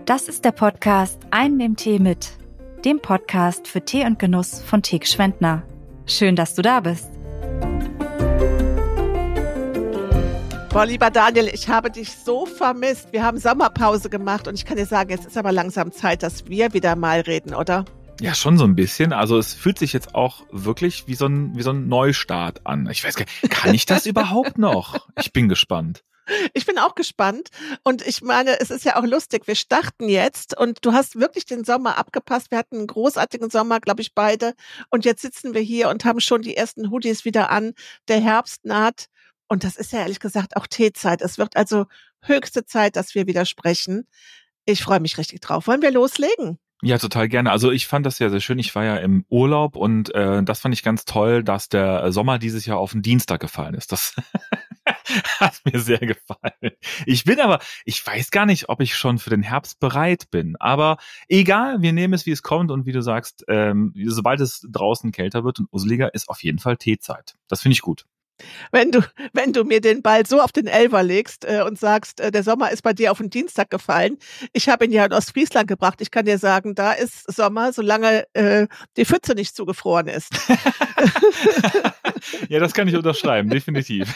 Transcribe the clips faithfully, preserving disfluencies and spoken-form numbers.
Das ist der Podcast Einen im Tee mit, dem Podcast für Tee und Genuss von Teek Schwendtner. Schön, dass du da bist. Boah, lieber Daniel, ich habe dich so vermisst. Wir haben Sommerpause gemacht und ich kann dir sagen, jetzt ist aber langsam Zeit, dass wir wieder mal reden, oder? Ja, schon so ein bisschen. Also es fühlt sich jetzt auch wirklich wie so ein, wie so ein Neustart an. Ich weiß gar nicht, kann ich das überhaupt noch? Ich bin gespannt. Ich bin auch gespannt und ich meine, es ist ja auch lustig, wir starten jetzt und du hast wirklich den Sommer abgepasst. Wir hatten einen großartigen Sommer, glaube ich, beide und jetzt sitzen wir hier und haben schon die ersten Hoodies wieder an. Der Herbst naht und das ist ja ehrlich gesagt auch Teezeit. Es wird also höchste Zeit, dass wir wieder sprechen. Ich freue mich richtig drauf. Wollen wir loslegen? Ja, total gerne. Also ich fand das ja sehr schön. Ich war ja im Urlaub und äh, das fand ich ganz toll, dass der Sommer dieses Jahr auf den Dienstag gefallen ist. Das hat mir sehr gefallen. Ich bin aber, ich weiß gar nicht, ob ich schon für den Herbst bereit bin. Aber egal, wir nehmen es, wie es kommt. Und wie du sagst, ähm, sobald es draußen kälter wird und useliger, ist auf jeden Fall Teezeit. Das finde ich gut. Wenn du, wenn du mir den Ball so auf den Elfer legst äh, und sagst, äh, der Sommer ist bei dir auf den Dienstag gefallen. Ich habe ihn ja in Ostfriesland gebracht. Ich kann dir sagen, da ist Sommer, solange äh, die Pfütze nicht zugefroren ist. Ja, das kann ich unterschreiben, definitiv.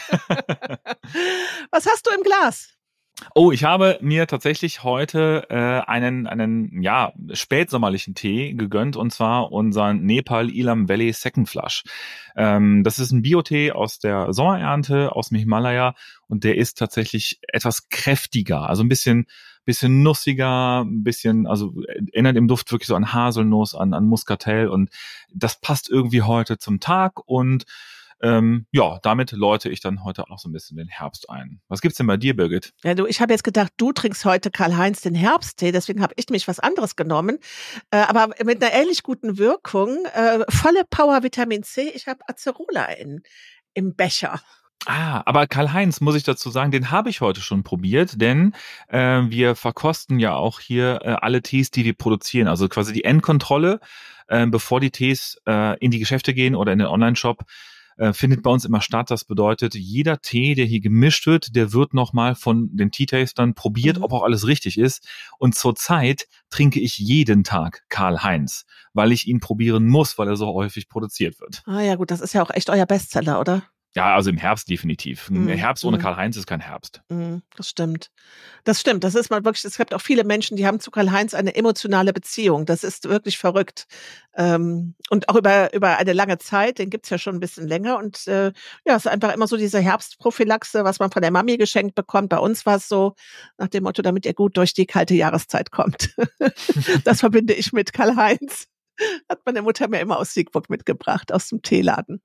Was hast du im Glas? Oh, ich habe mir tatsächlich heute äh, einen einen ja spätsommerlichen Tee gegönnt und zwar unseren Nepal Ilam Valley Second Flush. Ähm, das ist ein Bio-Tee aus der Sommerernte aus dem Himalaya und der ist tatsächlich etwas kräftiger, also ein bisschen bisschen nussiger, ein bisschen, also erinnert im Duft wirklich so an Haselnuss, an an Muscatel und das passt irgendwie heute zum Tag und Ähm, ja, damit läute ich dann heute auch so ein bisschen den Herbst ein. Was gibt's denn bei dir, Birgit? Ja, du, ich habe jetzt gedacht, du trinkst heute Karl-Heinz den Herbsttee, deswegen habe ich mich was anderes genommen, äh, aber mit einer ähnlich guten Wirkung, äh, volle Power Vitamin C. Ich habe Acerola in, im Becher. Ah, aber Karl-Heinz, muss ich dazu sagen, den habe ich heute schon probiert, denn äh, wir verkosten ja auch hier äh, alle Tees, die wir produzieren, also quasi die Endkontrolle, äh, bevor die Tees äh, in die Geschäfte gehen oder in den Online-Shop, findet bei uns immer statt. Das bedeutet, jeder Tee, der hier gemischt wird, der wird nochmal von den Tea-Tastern probiert, mhm. ob auch alles richtig ist. Und zurzeit trinke ich jeden Tag Karl-Heinz, weil ich ihn probieren muss, weil er so häufig produziert wird. Ah ja gut, das ist ja auch echt euer Bestseller, oder? Ja, also im Herbst definitiv. Mm, Herbst ohne mm. Karl-Heinz ist kein Herbst. Mm, das stimmt. Das stimmt. Das ist mal wirklich, es gibt auch viele Menschen, die haben zu Karl-Heinz eine emotionale Beziehung. Das ist wirklich verrückt. Ähm, und auch über, über eine lange Zeit, den gibt's ja schon ein bisschen länger. Und äh, ja, es ist einfach immer so diese Herbstprophylaxe, was man von der Mami geschenkt bekommt. Bei uns war es so, nach dem Motto, damit ihr gut durch die kalte Jahreszeit kommt. Das verbinde ich mit Karl-Heinz. Hat meine Mutter mir immer aus Siegburg mitgebracht, aus dem Teeladen.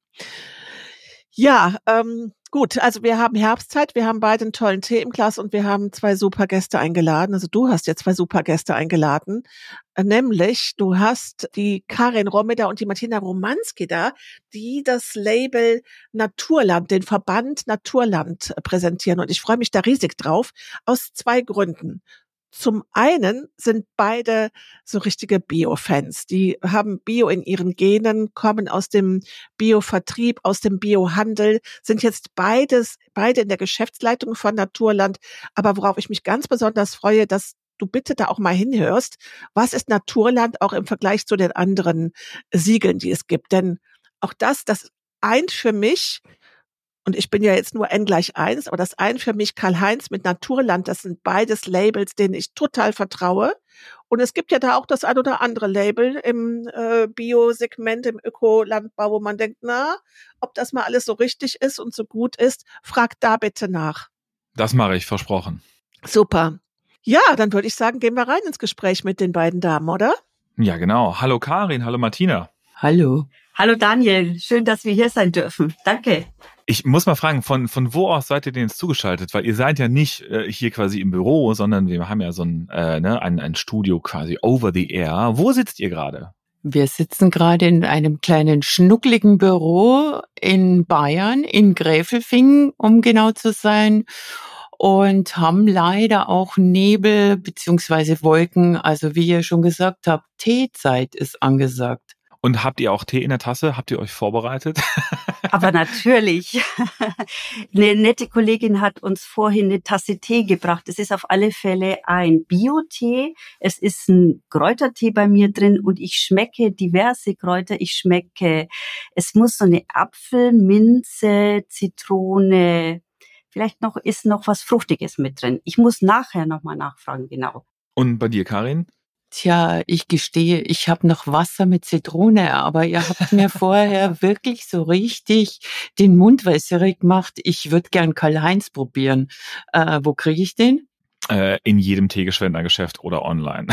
Ja, ähm, gut, also wir haben Herbstzeit, wir haben beide einen tollen Tee im Glas und wir haben zwei super Gäste eingeladen. Also du hast jetzt zwei super Gäste eingeladen, nämlich du hast die Karin Romeda und die Martina Romanski da, die das Label Naturland, den Verband Naturland präsentieren und ich freue mich da riesig drauf, aus zwei Gründen. Zum einen sind beide so richtige Bio-Fans. Die haben Bio in ihren Genen, kommen aus dem Bio-Vertrieb, aus dem Bio-Handel, sind jetzt beides, beide in der Geschäftsleitung von Naturland. Aber worauf ich mich ganz besonders freue, dass du bitte da auch mal hinhörst, was ist Naturland auch im Vergleich zu den anderen Siegeln, die es gibt? Denn auch das, das eint für mich, und ich bin ja jetzt nur N gleich eins, aber das ein für mich Karl-Heinz mit Naturland, das sind beides Labels, denen ich total vertraue. Und es gibt ja da auch das ein oder andere Label im äh, Bio-Segment, im Ökolandbau, wo man denkt, na, ob das mal alles so richtig ist und so gut ist, fragt da bitte nach. Das mache ich, versprochen. Super. Ja, dann würde ich sagen, gehen wir rein ins Gespräch mit den beiden Damen, oder? Ja, genau. Hallo Karin, hallo Martina. Hallo. Hallo Daniel, schön, dass wir hier sein dürfen. Danke. Ich muss mal fragen, von von wo aus seid ihr denn jetzt zugeschaltet? Weil ihr seid ja nicht äh, hier quasi im Büro, sondern wir haben ja so ein, äh, ne, ein, ein Studio quasi over the air. Wo sitzt ihr gerade? Wir sitzen gerade in einem kleinen schnuckligen Büro in Bayern, in Gräfelfing, um genau zu sein. Und haben leider auch Nebel beziehungsweise Wolken. Also wie ihr schon gesagt habt, Teezeit ist angesagt. Und habt ihr auch Tee in der Tasse? Habt ihr euch vorbereitet? Aber natürlich. Eine nette Kollegin hat uns vorhin eine Tasse Tee gebracht. Es ist auf alle Fälle ein Bio-Tee. Es ist ein Kräutertee bei mir drin und ich schmecke diverse Kräuter. Ich schmecke, es muss so eine Apfel, Minze, Zitrone, vielleicht noch ist noch was Fruchtiges mit drin. Ich muss nachher nochmal nachfragen, genau. Und bei dir, Karin? Tja, ich gestehe, ich habe noch Wasser mit Zitrone, aber ihr habt mir vorher wirklich so richtig den Mund wässrig gemacht. Ich würde gern Karl-Heinz probieren. Äh, wo kriege ich den? Äh, in jedem Teegeschwender-Geschäft oder online.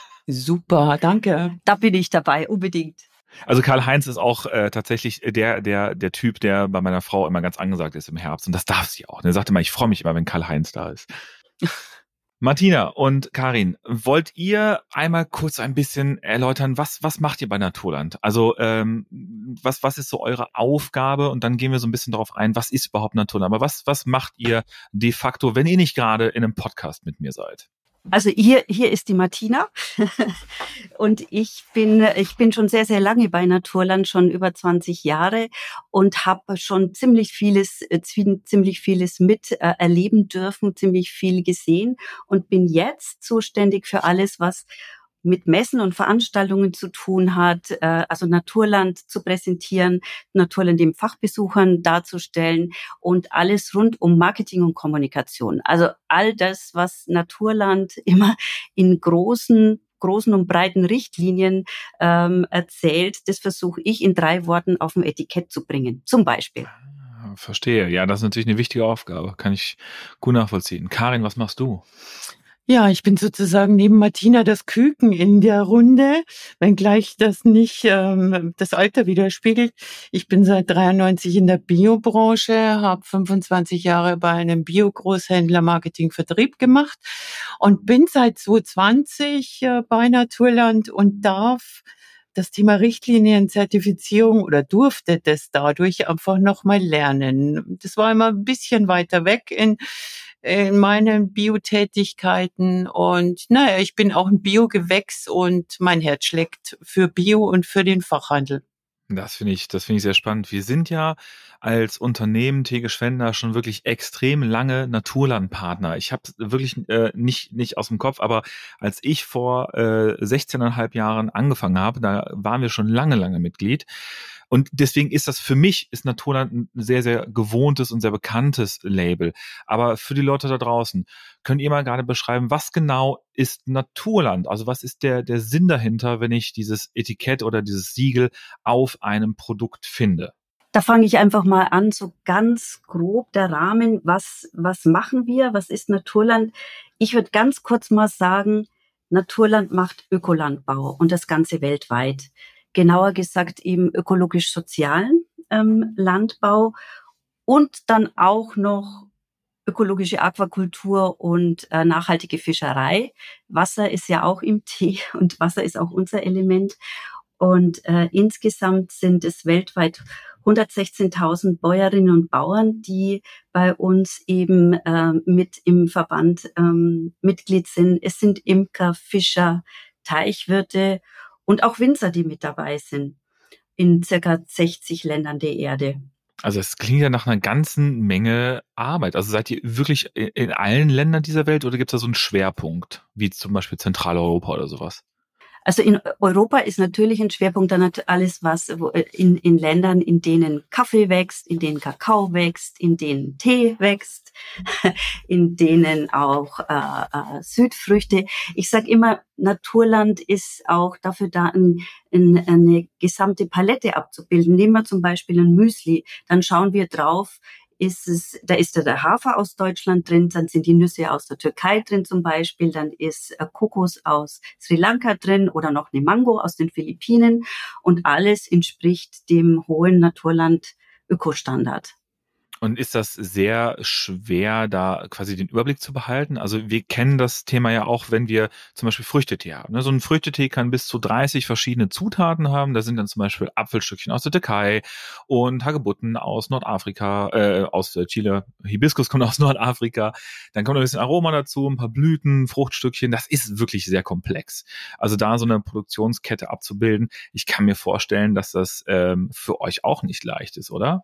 Super, danke. Da bin ich dabei, unbedingt. Also Karl-Heinz ist auch äh, tatsächlich der der der Typ, der bei meiner Frau immer ganz angesagt ist im Herbst. Und das darf sie auch. Er sagte immer, ich freue mich immer, wenn Karl-Heinz da ist. Martina und Karin, wollt ihr einmal kurz ein bisschen erläutern, was was macht ihr bei Naturland? Also ähm, was was ist so eure Aufgabe? Und dann gehen wir so ein bisschen darauf ein, was ist überhaupt Naturland? Aber was was macht ihr de facto, wenn ihr nicht gerade in einem Podcast mit mir seid? Also hier, hier ist die Martina und ich bin, ich bin schon sehr, sehr lange bei Naturland, schon über zwanzig Jahre und habe schon ziemlich vieles, ziemlich vieles mit äh, erleben dürfen, ziemlich viel gesehen und bin jetzt zuständig für alles, was mit Messen und Veranstaltungen zu tun hat, äh, also Naturland zu präsentieren, Naturland den Fachbesuchern darzustellen und alles rund um Marketing und Kommunikation. Also all das, was Naturland immer in großen großen und breiten Richtlinien ähm, erzählt, das versuche ich in drei Worten auf dem Etikett zu bringen. Zum Beispiel. Verstehe. Ja, das ist natürlich eine wichtige Aufgabe. Kann ich gut nachvollziehen. Karin, was machst du? Ja, ich bin sozusagen neben Martina das Küken in der Runde, wenngleich das nicht ähm, das Alter widerspiegelt. Ich bin seit dreiundneunzig in der Biobranche, habe fünfundzwanzig Jahre bei einem Bio-Großhändler Marketing-Vertrieb gemacht und bin seit zweitausendzwanzig äh, bei Naturland und darf das Thema Richtlinienzertifizierung oder durfte das dadurch einfach nochmal lernen. Das war immer ein bisschen weiter weg in in meinen Biotätigkeiten und naja, ich bin auch ein Biogewächs und mein Herz schlägt für Bio und für den Fachhandel. Das finde ich, das finde ich sehr spannend. Wir sind ja als Unternehmen Teegeschwender schon wirklich extrem lange Naturlandpartner. Ich habe wirklich äh, nicht nicht aus dem Kopf, aber als ich vor äh, sechzehneinhalb Jahren angefangen habe, da waren wir schon lange, lange Mitglied. Und deswegen ist das für mich, ist Naturland ein sehr, sehr gewohntes und sehr bekanntes Label. Aber für die Leute da draußen, könnt ihr mal gerade beschreiben, was genau ist Naturland? Also was ist der, der Sinn dahinter, wenn ich dieses Etikett oder dieses Siegel auf einem Produkt finde? Da fange ich einfach mal an, so ganz grob der Rahmen, was, was machen wir, was ist Naturland? Ich würde ganz kurz mal sagen, Naturland macht Ökolandbau und das Ganze weltweit. Genauer gesagt eben ökologisch-sozialen ähm, Landbau und dann auch noch ökologische Aquakultur und äh, nachhaltige Fischerei. Wasser ist ja auch im Tee und Wasser ist auch unser Element. Und äh, insgesamt sind es weltweit hundertsechzehntausend Bäuerinnen und Bauern, die bei uns eben äh, mit im Verband ähm, Mitglied sind. Es sind Imker, Fischer, Teichwirte und auch Winzer, die mit dabei sind, in circa sechzig Ländern der Erde. Also es klingt ja nach einer ganzen Menge Arbeit. Also seid ihr wirklich in allen Ländern dieser Welt oder gibt es da so einen Schwerpunkt, wie zum Beispiel Zentraleuropa oder sowas? Also in Europa ist natürlich ein Schwerpunkt dann alles, was in, in Ländern, in denen Kaffee wächst, in denen Kakao wächst, in denen Tee wächst, in denen auch äh, äh, Südfrüchte. Ich sage immer, Naturland ist auch dafür da, ein, ein, eine gesamte Palette abzubilden. Nehmen wir zum Beispiel ein Müsli, dann schauen wir drauf, ist es, da ist da der Hafer aus Deutschland drin, dann sind die Nüsse aus der Türkei drin zum Beispiel, dann ist Kokos aus Sri Lanka drin oder noch eine Mango aus den Philippinen und alles entspricht dem hohen Naturland-Ökostandard. Und ist das sehr schwer, da quasi den Überblick zu behalten? Also wir kennen das Thema ja auch, wenn wir zum Beispiel Früchtetee haben. Ne? So ein Früchtetee kann bis zu dreißig verschiedene Zutaten haben. Da sind dann zum Beispiel Apfelstückchen aus der Türkei und Hagebutten aus Nordafrika, äh, aus Chile. Hibiskus kommt aus Nordafrika. Dann kommt noch ein bisschen Aroma dazu, ein paar Blüten, Fruchtstückchen. Das ist wirklich sehr komplex. Also da so eine Produktionskette abzubilden, ich kann mir vorstellen, dass das ähm, für euch auch nicht leicht ist, oder?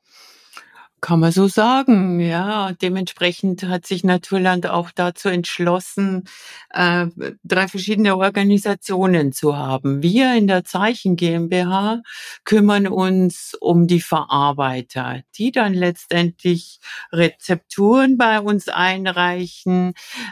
Kann man so sagen, ja. Dementsprechend hat sich Naturland auch dazu entschlossen, äh, drei verschiedene Organisationen zu haben. Wir in der Zeichen GmbH kümmern uns um die Verarbeiter, die dann letztendlich Rezepturen bei uns einreichen,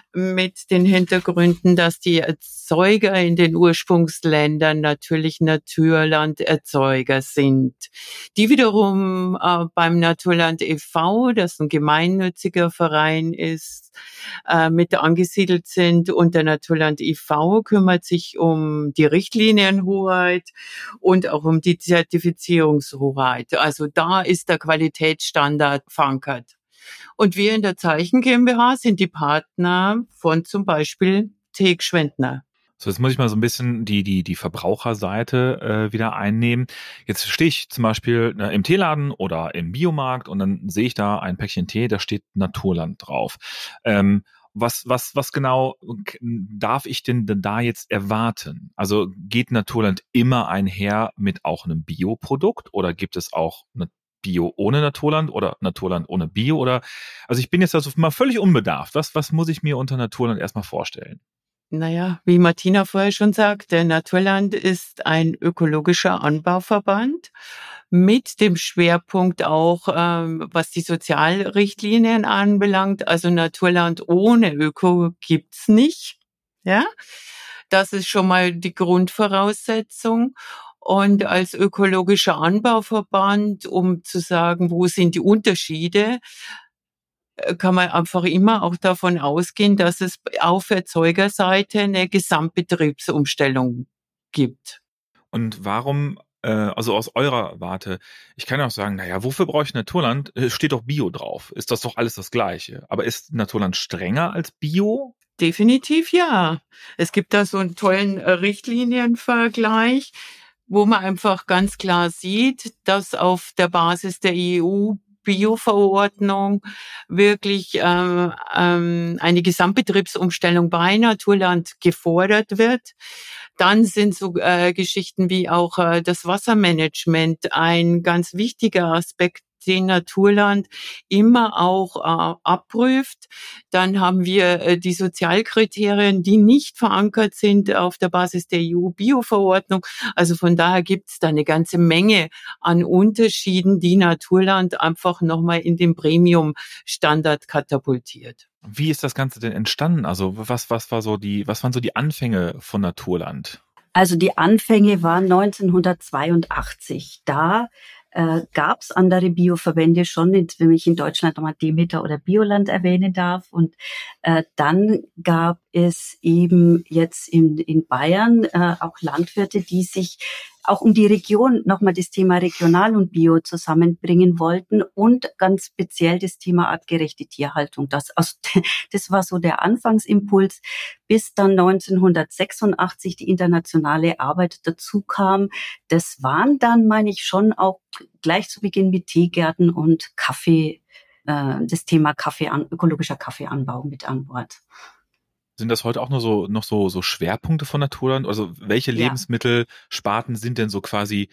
mit den Hintergründen, dass die Erzeuger in den Ursprungsländern natürlich Naturland-Erzeuger sind, die wiederum äh, beim Naturland e V, das ein gemeinnütziger Verein ist, äh, mit angesiedelt sind. Und der Naturland e V kümmert sich um die Richtlinienhoheit und auch um die Zertifizierungshoheit. Also da ist der Qualitätsstandard verankert. Und wir in der Zeichen GmbH sind die Partner von zum Beispiel Teek Schwendtner. So, jetzt muss ich mal so ein bisschen die die die Verbraucherseite äh, wieder einnehmen. Jetzt stehe ich zum Beispiel äh, im Teeladen oder im Biomarkt und dann sehe ich da ein Päckchen Tee, da steht Naturland drauf. Ähm, was was was genau darf ich denn da jetzt erwarten? Also geht Naturland immer einher mit auch einem Bioprodukt oder gibt es auch eine Bio ohne Naturland oder Naturland ohne Bio? Oder also ich bin jetzt also mal völlig unbedarft. Was was muss ich mir unter Naturland erstmal vorstellen? Naja, wie Martina vorher schon sagte, Naturland ist ein ökologischer Anbauverband mit dem Schwerpunkt auch, ähm, was die Sozialrichtlinien anbelangt. Also Naturland ohne Öko gibt's nicht. Ja, das ist schon mal die Grundvoraussetzung. Und als ökologischer Anbauverband, um zu sagen, wo sind die Unterschiede, kann man einfach immer auch davon ausgehen, dass es auf Erzeugerseite eine Gesamtbetriebsumstellung gibt. Und warum, äh, also aus eurer Warte, ich kann ja auch sagen, naja, wofür brauche ich Naturland? Es steht doch Bio drauf. Ist das doch alles das Gleiche. Aber ist Naturland strenger als Bio? Definitiv ja. Es gibt da so einen tollen Richtlinienvergleich, wo man einfach ganz klar sieht, dass auf der Basis der E U Bio-Verordnung wirklich ähm, ähm, eine Gesamtbetriebsumstellung bei Naturland gefordert wird. Dann sind so äh, Geschichten wie auch äh, das Wassermanagement ein ganz wichtiger Aspekt, den Naturland immer auch äh, abprüft. Dann haben wir äh, die Sozialkriterien, die nicht verankert sind auf der Basis der E U-Bio-Verordnung. Also von daher gibt es da eine ganze Menge an Unterschieden, die Naturland einfach nochmal in den Premium-Standard katapultiert. Wie ist das Ganze denn entstanden? Also was was war so die was waren so die Anfänge von Naturland? Also die Anfänge waren neunzehnhundertzweiundachtzig. Da äh, gab es andere Bioverbände schon, wenn ich in Deutschland nochmal Demeter oder Bioland erwähnen darf. Und äh, dann gab es eben jetzt in, in Bayern äh, auch Landwirte, die sich auch um die Region nochmal das Thema Regional und Bio zusammenbringen wollten und ganz speziell das Thema artgerechte Tierhaltung. Das, also, das war so der Anfangsimpuls, bis dann neunzehnhundertsechsundachtzig die internationale Arbeit dazu kam. Das waren dann, meine ich, schon auch gleich zu Beginn mit Teegärten und Kaffee, äh, das Thema Kaffee an, ökologischer Kaffeeanbau mit an Bord. Sind das heute auch nur so noch so so Schwerpunkte von Naturland? Also welche Ja. Lebensmittelsparten sind denn so quasi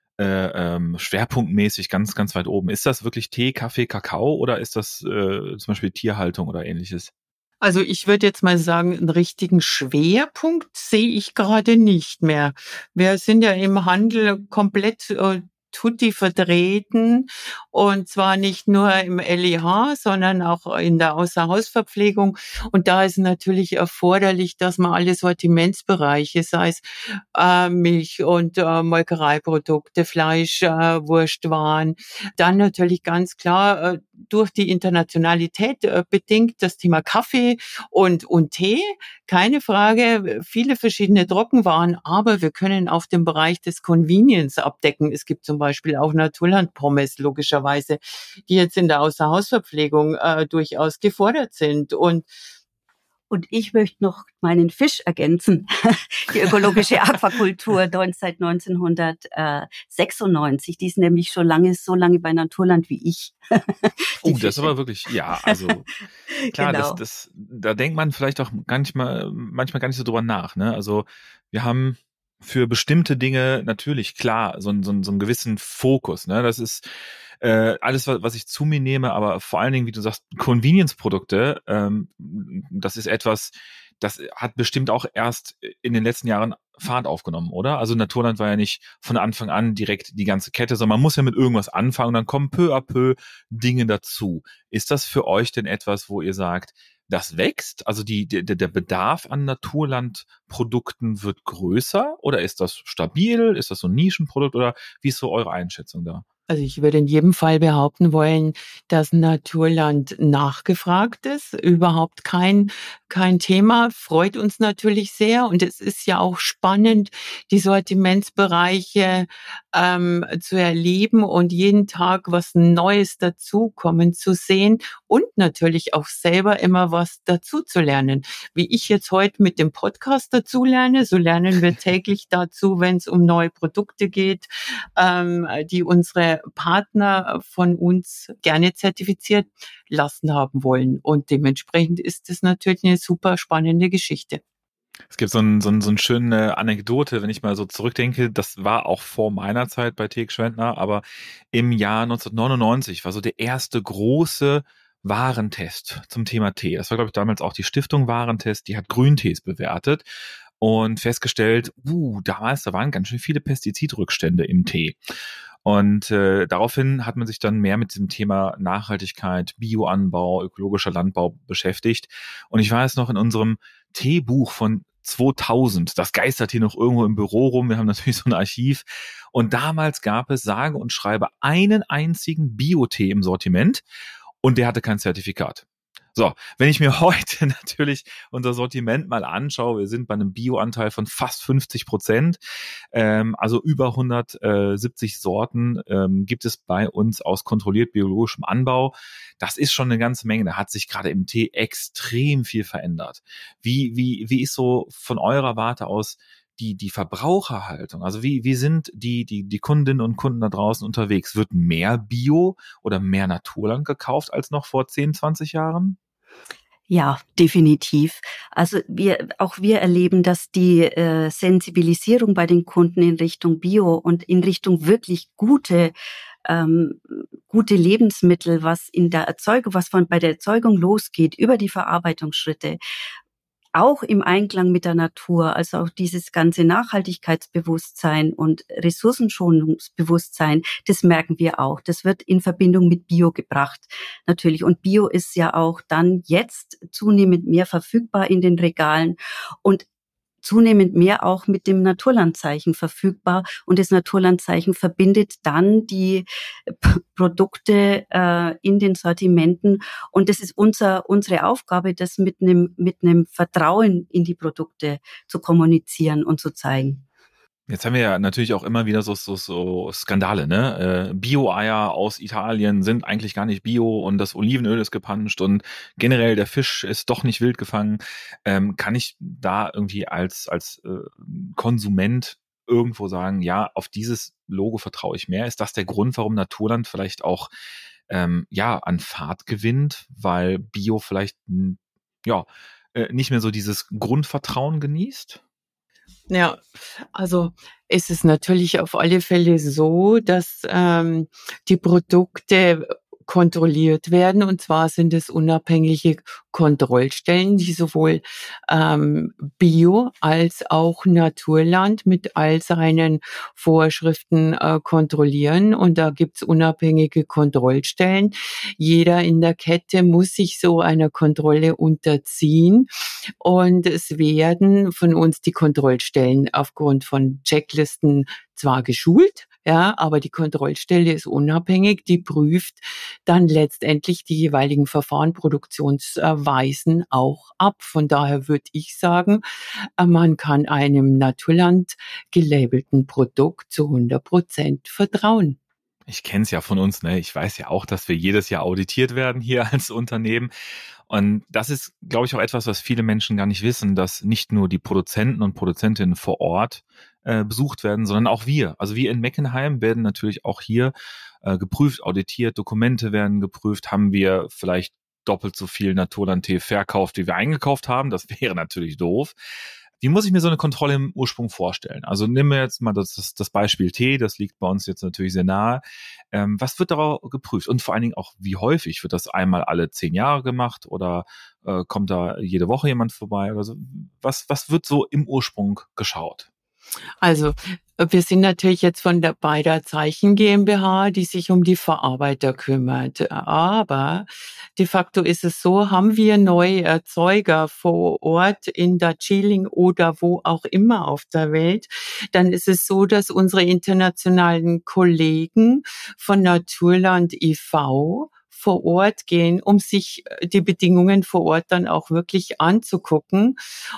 äh, ähm, schwerpunktmäßig ganz ganz weit oben? Ist das wirklich Tee, Kaffee, Kakao oder ist das äh, zum Beispiel Tierhaltung oder ähnliches? Also ich würde jetzt mal sagen, einen richtigen Schwerpunkt sehe ich gerade nicht mehr. Wir sind ja im Handel komplett äh, tutti vertreten und zwar nicht nur im L E H, sondern auch in der Außerhausverpflegung. Und da ist natürlich erforderlich, dass man alle Sortimentsbereiche, sei es äh, Milch und äh, Molkereiprodukte, Fleisch, äh, Wurstwaren, dann natürlich ganz klar äh, durch die Internationalität äh, bedingt das Thema Kaffee und und Tee. keine Frage, viele verschiedene Trockenwaren, aber wir können auf dem Bereich des Convenience abdecken. Es gibt zum Beispiel auch Naturland-Pommes, logischerweise, die jetzt in der Außerhausverpflegung äh, durchaus gefordert sind. Und Und ich möchte noch meinen Fisch ergänzen. Die ökologische Aquakultur seit neunzehnhundertsechsundneunzig, die ist nämlich schon lange, so lange bei Naturland wie ich. Oh, das ist aber wirklich, ja, also klar, Genau. das, das, da denkt man vielleicht auch manchmal, manchmal gar nicht so drüber nach, ne? Also wir haben für bestimmte Dinge natürlich klar so, so, so einen gewissen Fokus, ne? Das ist äh, alles, was, was ich zu mir nehme, aber vor allen Dingen, wie du sagst, Convenience-Produkte, ähm, das ist etwas, das hat bestimmt auch erst in den letzten Jahren Fahrt aufgenommen, oder? Also Naturland war ja nicht von Anfang an direkt die ganze Kette, sondern man muss ja mit irgendwas anfangen und dann kommen peu à peu Dinge dazu. Ist das für euch denn etwas, wo ihr sagt, das wächst? Also die, der, der Bedarf an Naturlandprodukten wird größer oder ist das stabil? Ist das so ein Nischenprodukt oder wie ist so eure Einschätzung da? Also ich würde in jedem Fall behaupten wollen, dass Naturland nachgefragt ist. Überhaupt kein, kein Thema. Freut uns natürlich sehr. Und es ist ja auch spannend, die Sortimentsbereiche ähm, zu erleben und jeden Tag was Neues dazukommen zu sehen und natürlich auch selber immer was dazu zu lernen. Wie ich jetzt heute mit dem Podcast dazu lerne, so lernen wir täglich dazu, wenn es um neue Produkte geht, ähm, die unsere Partner von uns gerne zertifiziert lassen haben wollen. Und dementsprechend ist es natürlich eine super spannende Geschichte. Es gibt so ein, so ein, so eine schöne Anekdote, wenn ich mal so zurückdenke, das war auch vor meiner Zeit bei T X Schwendner, aber im Jahr neunzehnhundertneunundneunzig war so der erste große Warentest zum Thema Tee. Das war, glaube ich, damals auch die Stiftung Warentest, die hat Grüntees bewertet und festgestellt, uh, damals, da waren ganz schön viele Pestizidrückstände im Tee. Und äh, daraufhin hat man sich dann mehr mit dem Thema Nachhaltigkeit, Bioanbau, ökologischer Landbau beschäftigt. Und ich war jetzt noch in unserem Teebuch von zweitausend. Das geistert hier noch irgendwo im Büro rum. Wir haben natürlich so ein Archiv. Und damals gab es sage und schreibe einen einzigen Bio-Tee im Sortiment und der hatte kein Zertifikat. So, wenn ich mir heute natürlich unser Sortiment mal anschaue, wir sind bei einem Bioanteil von fast fünfzig Prozent, ähm, also über hundertsiebzig Sorten ähm, gibt es bei uns aus kontrolliert biologischem Anbau. Das ist schon eine ganze Menge, da hat sich gerade im Tee extrem viel verändert. Wie, wie, wie ist so von eurer Warte aus die, die Verbraucherhaltung? Also wie, wie sind die, die, die Kundinnen und Kunden da draußen unterwegs? Wird mehr Bio oder mehr Naturland gekauft als noch vor zehn, zwanzig Jahren? Ja, definitiv. Also wir, auch wir erleben, dass die äh, Sensibilisierung bei den Kunden in Richtung Bio und in Richtung wirklich gute ähm, gute Lebensmittel, was in der Erzeugung, was von bei der Erzeugung losgeht, über die Verarbeitungsschritte, auch im Einklang mit der Natur, also auch dieses ganze Nachhaltigkeitsbewusstsein und Ressourcenschonungsbewusstsein, das merken wir auch. Das wird in Verbindung mit Bio gebracht, natürlich. Und Bio ist ja auch dann jetzt zunehmend mehr verfügbar in den Regalen und zunehmend mehr auch mit dem Naturlandzeichen verfügbar. Und das Naturlandzeichen verbindet dann die P- Produkte äh, in den Sortimenten. Und das ist unser, unsere Aufgabe, das mit einem, mit einem Vertrauen in die Produkte zu kommunizieren und zu zeigen. Jetzt haben wir ja natürlich auch immer wieder so, so, so Skandale, ne? Äh, Bio-Eier aus Italien sind eigentlich gar nicht Bio und das Olivenöl ist gepanscht und generell der Fisch ist doch nicht wild gefangen. Ähm, kann ich da irgendwie als, als äh, Konsument irgendwo sagen, ja, auf dieses Logo vertraue ich mehr? Ist das der Grund, warum Naturland vielleicht auch ähm, ja an Fahrt gewinnt, weil Bio vielleicht m, ja äh, nicht mehr so dieses Grundvertrauen genießt? Ja, also ist es natürlich auf alle Fälle so, dass ähm, die Produkte kontrolliert werden, und zwar sind es unabhängige Kontrollstellen, die sowohl ähm, Bio als auch Naturland mit all seinen Vorschriften äh, kontrollieren, und da gibt's unabhängige Kontrollstellen. Jeder in der Kette muss sich so einer Kontrolle unterziehen, und es werden von uns die Kontrollstellen aufgrund von Checklisten zwar geschult, ja, aber die Kontrollstelle ist unabhängig, die prüft dann letztendlich die jeweiligen Verfahren, Produktionsweisen auch ab. Von daher würde ich sagen, man kann einem Naturland gelabelten Produkt zu hundert Prozent vertrauen. Ich kenne es ja von uns, ne? Ich weiß ja auch, dass wir jedes Jahr auditiert werden hier als Unternehmen. Und das ist, glaube ich, auch etwas, was viele Menschen gar nicht wissen, dass nicht nur die Produzenten und Produzentinnen vor Ort äh, besucht werden, sondern auch wir. Also wir in Meckenheim werden natürlich auch hier äh, geprüft, auditiert, Dokumente werden geprüft. Haben wir vielleicht doppelt so viel Naturland-Tee verkauft, wie wir eingekauft haben? Das wäre natürlich doof. Wie muss ich mir so eine Kontrolle im Ursprung vorstellen? Also nehmen wir jetzt mal das, das, das Beispiel Tee, das liegt bei uns jetzt natürlich sehr nahe. Ähm, was wird darauf geprüft? Und vor allen Dingen auch, wie häufig? Wird das einmal alle zehn Jahre gemacht oder äh, kommt da jede Woche jemand vorbei? Oder so? Was, was wird so im Ursprung geschaut? Also wir sind natürlich jetzt von der Beider Zeichen GmbH, die sich um die Verarbeiter kümmert. Aber de facto ist es so, haben wir neue Erzeuger vor Ort in Darjeeling oder wo auch immer auf der Welt, dann ist es so, dass unsere internationalen Kollegen von Naturland e V vor Ort gehen, um sich die Bedingungen vor Ort dann auch wirklich anzugucken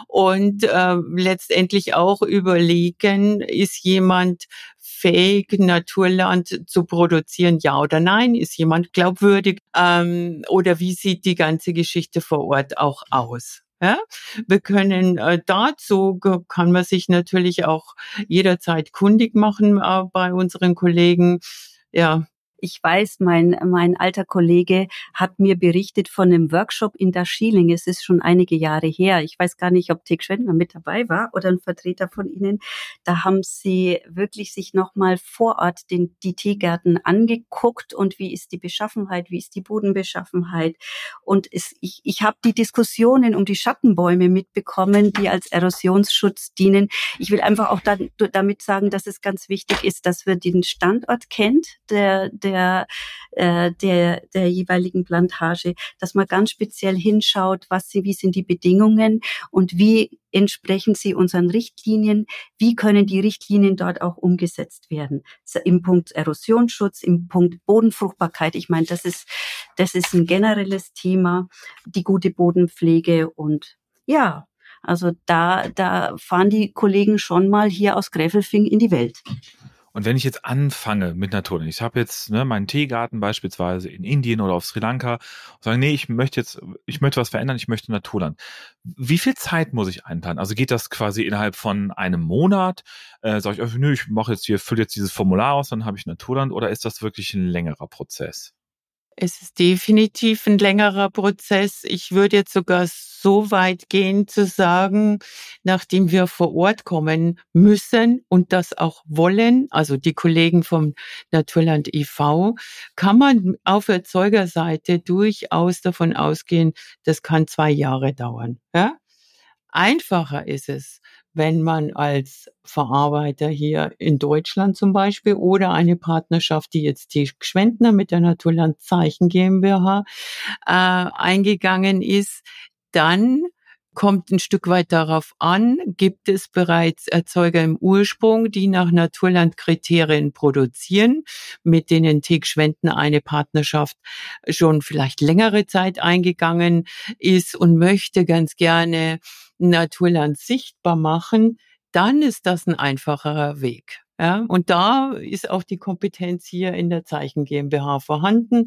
und äh, letztendlich auch überlegen, ist jemand fähig, Naturland zu produzieren, ja oder nein? Ist jemand glaubwürdig? Ähm, oder wie sieht die ganze Geschichte vor Ort auch aus? Ja, wir können äh, dazu kann man sich natürlich auch jederzeit kundig machen äh, bei unseren Kollegen. Ja. Ich weiß, mein, mein alter Kollege hat mir berichtet von einem Workshop in Darjeeling. Es ist schon einige Jahre her. Ich weiß gar nicht, ob Teek Schwentner mit dabei war oder ein Vertreter von Ihnen. Da haben Sie wirklich sich nochmal vor Ort den, die Teegärten angeguckt und wie ist die Beschaffenheit, wie ist die Bodenbeschaffenheit. Und es, ich, ich habe die Diskussionen um die Schattenbäume mitbekommen, die als Erosionsschutz dienen. Ich will einfach auch da, damit sagen, dass es ganz wichtig ist, dass wir den Standort kennt, der, der Der, äh, der, der jeweiligen Plantage, dass man ganz speziell hinschaut, was sie, wie sind die Bedingungen und wie entsprechen sie unseren Richtlinien, wie können die Richtlinien dort auch umgesetzt werden. Im Punkt Erosionsschutz, im Punkt Bodenfruchtbarkeit, ich meine, das ist, das ist ein generelles Thema, die gute Bodenpflege und ja, also da, da fahren die Kollegen schon mal hier aus Gräfelfing in die Welt. Und wenn ich jetzt anfange mit Naturland, ich habe jetzt ne, meinen Teegarten beispielsweise in Indien oder auf Sri Lanka und sage, nee, ich möchte jetzt, ich möchte was verändern, ich möchte Naturland. Wie viel Zeit muss ich einplanen? Also geht das quasi innerhalb von einem Monat? Äh, sage ich, oh, nö, ich mache jetzt hier, fülle jetzt dieses Formular aus, dann habe ich Naturland, oder ist das wirklich ein längerer Prozess? Es ist definitiv ein längerer Prozess. Ich würde jetzt sogar so weit gehen zu sagen, nachdem wir vor Ort kommen müssen und das auch wollen, also die Kollegen vom Naturland e V, kann man auf Erzeugerseite durchaus davon ausgehen, das kann zwei Jahre dauern. Ja? Einfacher ist es, wenn man als Verarbeiter hier in Deutschland zum Beispiel oder eine Partnerschaft, die jetzt Teek Schwentner mit der Naturland Zeichen GmbH äh, eingegangen ist, dann kommt ein Stück weit darauf an, gibt es bereits Erzeuger im Ursprung, die nach Naturland-Kriterien produzieren, mit denen Teek Schwentner eine Partnerschaft schon vielleicht längere Zeit eingegangen ist und möchte ganz gerne Naturland sichtbar machen, dann ist das ein einfacherer Weg. Ja, und da ist auch die Kompetenz hier in der Zeichen GmbH vorhanden.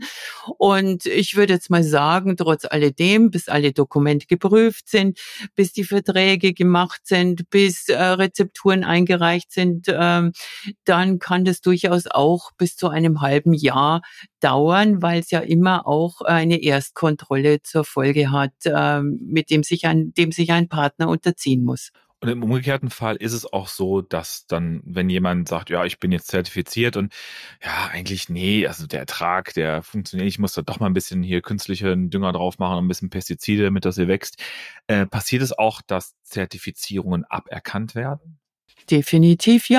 Und ich würde jetzt mal sagen, trotz alledem, bis alle Dokumente geprüft sind, bis die Verträge gemacht sind, bis äh, Rezepturen eingereicht sind, ähm, dann kann das durchaus auch bis zu einem halben Jahr dauern, weil es ja immer auch eine Erstkontrolle zur Folge hat, ähm, mit dem sich ein, dem sich ein Partner unterziehen muss. Und im umgekehrten Fall ist es auch so, dass dann, wenn jemand sagt, ja, ich bin jetzt zertifiziert und ja, eigentlich nee, also der Ertrag, der funktioniert, ich muss da doch mal ein bisschen hier künstlichen Dünger drauf machen und ein bisschen Pestizide, damit das hier wächst. Äh, passiert es auch, dass Zertifizierungen aberkannt werden? Definitiv ja.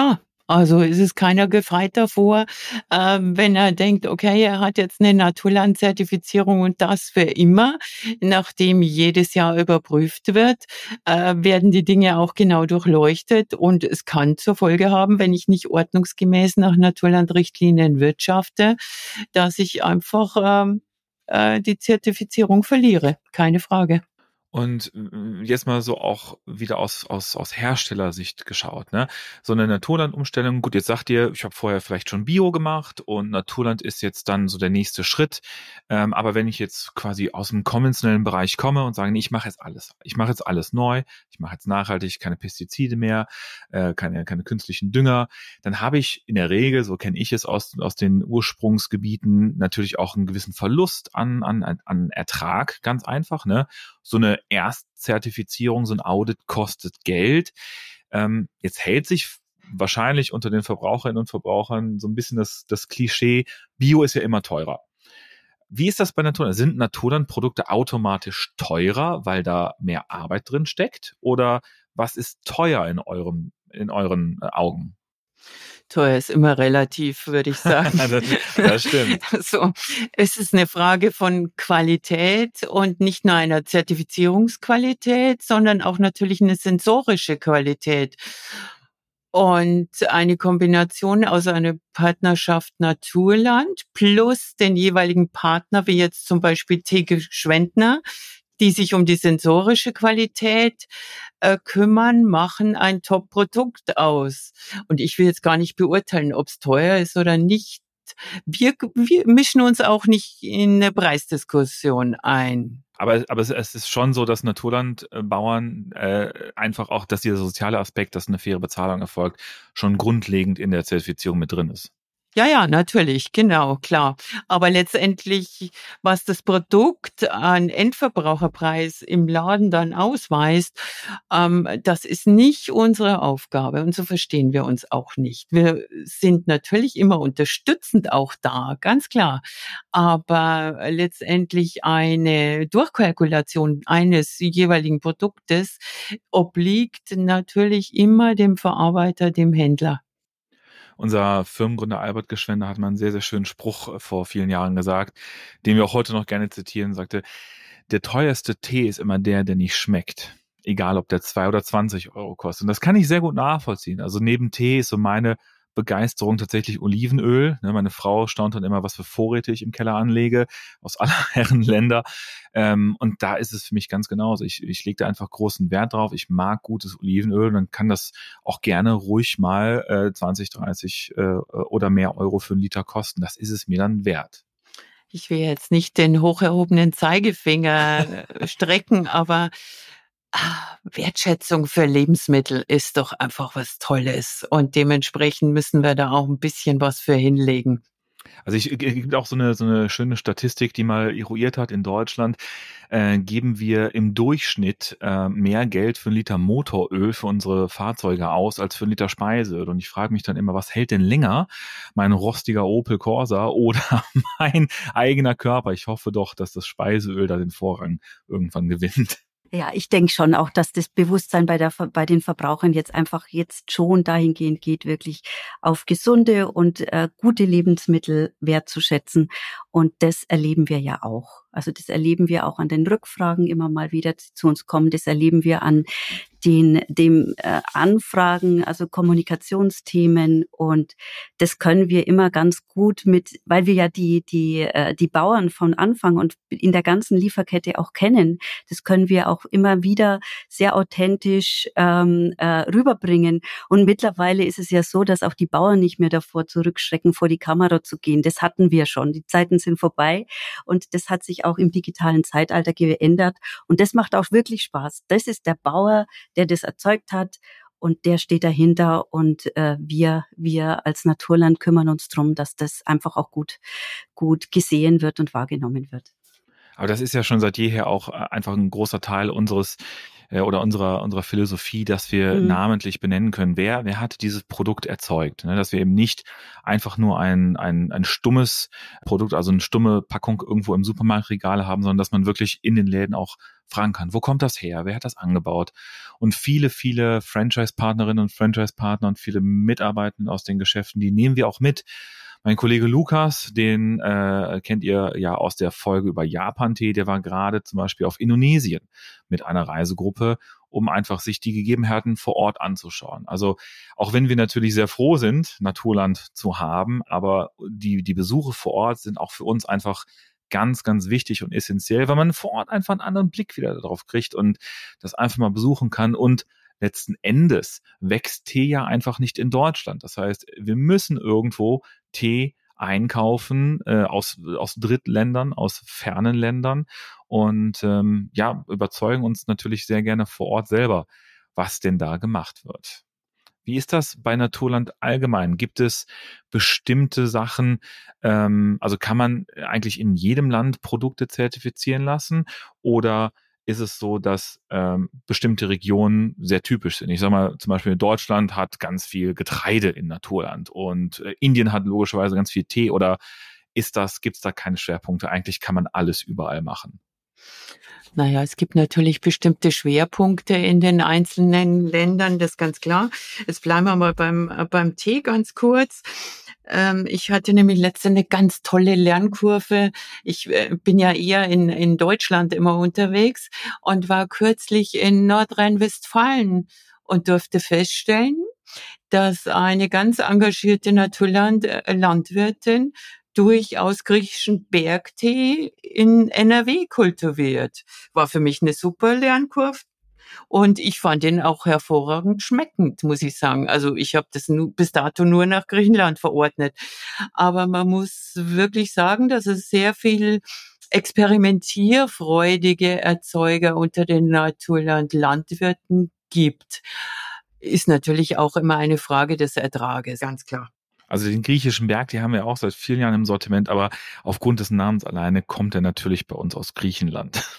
Also ist es keiner gefeit davor, äh, wenn er denkt, okay, er hat jetzt eine Naturland-Zertifizierung und das für immer. Nachdem jedes Jahr überprüft wird, äh, werden die Dinge auch genau durchleuchtet und es kann zur Folge haben, wenn ich nicht ordnungsgemäß nach Naturland-Richtlinien wirtschafte, dass ich einfach ähm, äh, die Zertifizierung verliere. Keine Frage. Und äh, jetzt mal so auch wieder aus aus aus Herstellersicht geschaut, ne? So eine Naturland-Umstellung, gut, jetzt sagt ihr, ich habe vorher vielleicht schon Bio gemacht und Naturland ist jetzt dann so der nächste Schritt. Ähm, aber wenn ich jetzt quasi aus dem konventionellen Bereich komme und sage, nee, ich mache jetzt alles, ich mache jetzt alles neu, ich mache jetzt nachhaltig, keine Pestizide mehr, äh, keine keine künstlichen Dünger, dann habe ich in der Regel, so kenne ich es aus aus den Ursprungsgebieten, natürlich auch einen gewissen Verlust an an an Ertrag, ganz einfach, ne? So eine Erstzertifizierung, so ein Audit kostet Geld. Ähm, jetzt hält sich wahrscheinlich unter den Verbraucherinnen und Verbrauchern so ein bisschen das, das Klischee, Bio ist ja immer teurer. Wie ist das bei Naturland? Sind Naturland-Produkte automatisch teurer, weil da mehr Arbeit drin steckt? Oder was ist teuer in eurem, in euren Augen? Teuer ist immer relativ, würde ich sagen. das, das stimmt. So, es ist eine Frage von Qualität und nicht nur einer Zertifizierungsqualität, sondern auch natürlich eine sensorische Qualität. Und eine Kombination aus einer Partnerschaft Naturland plus den jeweiligen Partner, wie jetzt zum Beispiel Theke Schwendner, die sich um die sensorische Qualität äh, kümmern, machen ein Top-Produkt aus. Und ich will jetzt gar nicht beurteilen, ob es teuer ist oder nicht. Wir, wir mischen uns auch nicht in eine Preisdiskussion ein. Aber, aber es, es ist schon so, dass Naturlandbauern äh, einfach auch, dass dieser soziale Aspekt, dass eine faire Bezahlung erfolgt, schon grundlegend in der Zertifizierung mit drin ist. Ja, ja, natürlich, genau, klar. Aber letztendlich, was das Produkt an Endverbraucherpreis im Laden dann ausweist, ähm, das ist nicht unsere Aufgabe und so verstehen wir uns auch nicht. Wir sind natürlich immer unterstützend auch da, ganz klar. Aber letztendlich eine Durchkalkulation eines jeweiligen Produktes obliegt natürlich immer dem Verarbeiter, dem Händler. Unser Firmengründer Albert Geschwender hat mal einen sehr, sehr schönen Spruch vor vielen Jahren gesagt, den wir auch heute noch gerne zitieren, sagte, der teuerste Tee ist immer der, der nicht schmeckt. Egal, ob der zwei oder zwanzig Euro kostet. Und das kann ich sehr gut nachvollziehen. Also neben Tee ist so meine Begeisterung tatsächlich Olivenöl. Meine Frau staunt dann immer, was für Vorräte ich im Keller anlege, aus aller Herren Länder. Und da ist es für mich ganz genauso. Ich, ich lege da einfach großen Wert drauf. Ich mag gutes Olivenöl und dann kann das auch gerne ruhig mal zwanzig, dreißig oder mehr Euro für einen Liter kosten. Das ist es mir dann wert. Ich will jetzt nicht den hoch erhobenen Zeigefinger strecken, aber Wertschätzung für Lebensmittel ist doch einfach was Tolles und dementsprechend müssen wir da auch ein bisschen was für hinlegen. Also ich, es gibt auch so eine, so eine schöne Statistik, die mal eruiert hat, in Deutschland äh, geben wir im Durchschnitt äh, mehr Geld für einen Liter Motoröl für unsere Fahrzeuge aus, als für einen Liter Speiseöl. Und ich frage mich dann immer, was hält denn länger? Mein rostiger Opel Corsa oder mein eigener Körper? Ich hoffe doch, dass das Speiseöl da den Vorrang irgendwann gewinnt. Ja, ich denke schon auch, dass das Bewusstsein bei der bei den Verbrauchern jetzt einfach jetzt schon dahingehend geht, wirklich auf gesunde und äh, gute Lebensmittel wertzuschätzen. Und das erleben wir ja auch. Also das erleben wir auch an den Rückfragen immer mal wieder, die zu uns kommen. Das erleben wir an den dem äh, Anfragen, also Kommunikationsthemen. Und das können wir immer ganz gut mit, weil wir ja die die äh, die Bauern von Anfang und in der ganzen Lieferkette auch kennen. Das können wir auch immer wieder sehr authentisch ähm, äh, rüberbringen. Und mittlerweile ist es ja so, dass auch die Bauern nicht mehr davor zurückschrecken, vor die Kamera zu gehen. Das hatten wir schon. Die Zeiten sind vorbei und das hat sich auch im digitalen Zeitalter geändert. Und das macht auch wirklich Spaß. Das ist der Bauer, der das erzeugt hat und der steht dahinter und äh, wir wir als Naturland kümmern uns drum, dass das einfach auch gut gut gesehen wird und wahrgenommen wird. Aber das ist ja schon seit jeher auch einfach ein großer Teil unseres äh, oder unserer unserer Philosophie, dass wir mhm. namentlich benennen können, wer wer hat dieses Produkt erzeugt, ne? Dass wir eben nicht einfach nur ein ein ein stummes Produkt, also eine stumme Packung irgendwo im Supermarktregal haben, sondern dass man wirklich in den Läden auch fragen kann, wo kommt das her, wer hat das angebaut? Und viele, viele Franchise-Partnerinnen und Franchise-Partner und viele Mitarbeitende aus den Geschäften, die nehmen wir auch mit. Mein Kollege Lukas, den äh, kennt ihr ja aus der Folge über Japan-Tee, der war gerade zum Beispiel auf Indonesien mit einer Reisegruppe, um einfach sich die Gegebenheiten vor Ort anzuschauen. Also auch wenn wir natürlich sehr froh sind, Naturland zu haben, aber die, die Besuche vor Ort sind auch für uns einfach ganz, ganz wichtig und essentiell, weil man vor Ort einfach einen anderen Blick wieder darauf kriegt und das einfach mal besuchen kann. Und letzten Endes wächst Tee ja einfach nicht in Deutschland. Das heißt, wir müssen irgendwo Tee einkaufen äh, aus aus Drittländern, aus fernen Ländern und ähm, ja, überzeugen uns natürlich sehr gerne vor Ort selber, was denn da gemacht wird. Wie ist das bei Naturland allgemein? Gibt es bestimmte Sachen, ähm, also kann man eigentlich in jedem Land Produkte zertifizieren lassen oder ist es so, dass ähm, bestimmte Regionen sehr typisch sind? Ich sage mal, zum Beispiel Deutschland hat ganz viel Getreide in Naturland und äh, Indien hat logischerweise ganz viel Tee oder ist das, gibt es da keine Schwerpunkte? Eigentlich kann man alles überall machen. Naja, es gibt natürlich bestimmte Schwerpunkte in den einzelnen Ländern, das ist ganz klar. Jetzt bleiben wir mal beim, beim Tee ganz kurz. Ähm, ich hatte nämlich letzte eine ganz tolle Lernkurve. Ich äh, bin ja eher in, in Deutschland immer unterwegs und war kürzlich in Nordrhein-Westfalen und durfte feststellen, dass eine ganz engagierte Naturland-Landwirtin durchaus griechischen Bergtee in N R W kultiviert. War für mich eine super Lernkurve. Und ich fand ihn auch hervorragend schmeckend, muss ich sagen. Also ich habe das nu, bis dato nur nach Griechenland verordnet. Aber man muss wirklich sagen, dass es sehr viel experimentierfreudige Erzeuger unter den Naturland-Landwirten gibt. Ist natürlich auch immer eine Frage des Ertrages, ganz klar. Also den griechischen Berg, die haben wir auch seit vielen Jahren im Sortiment, aber aufgrund des Namens alleine kommt er natürlich bei uns aus Griechenland.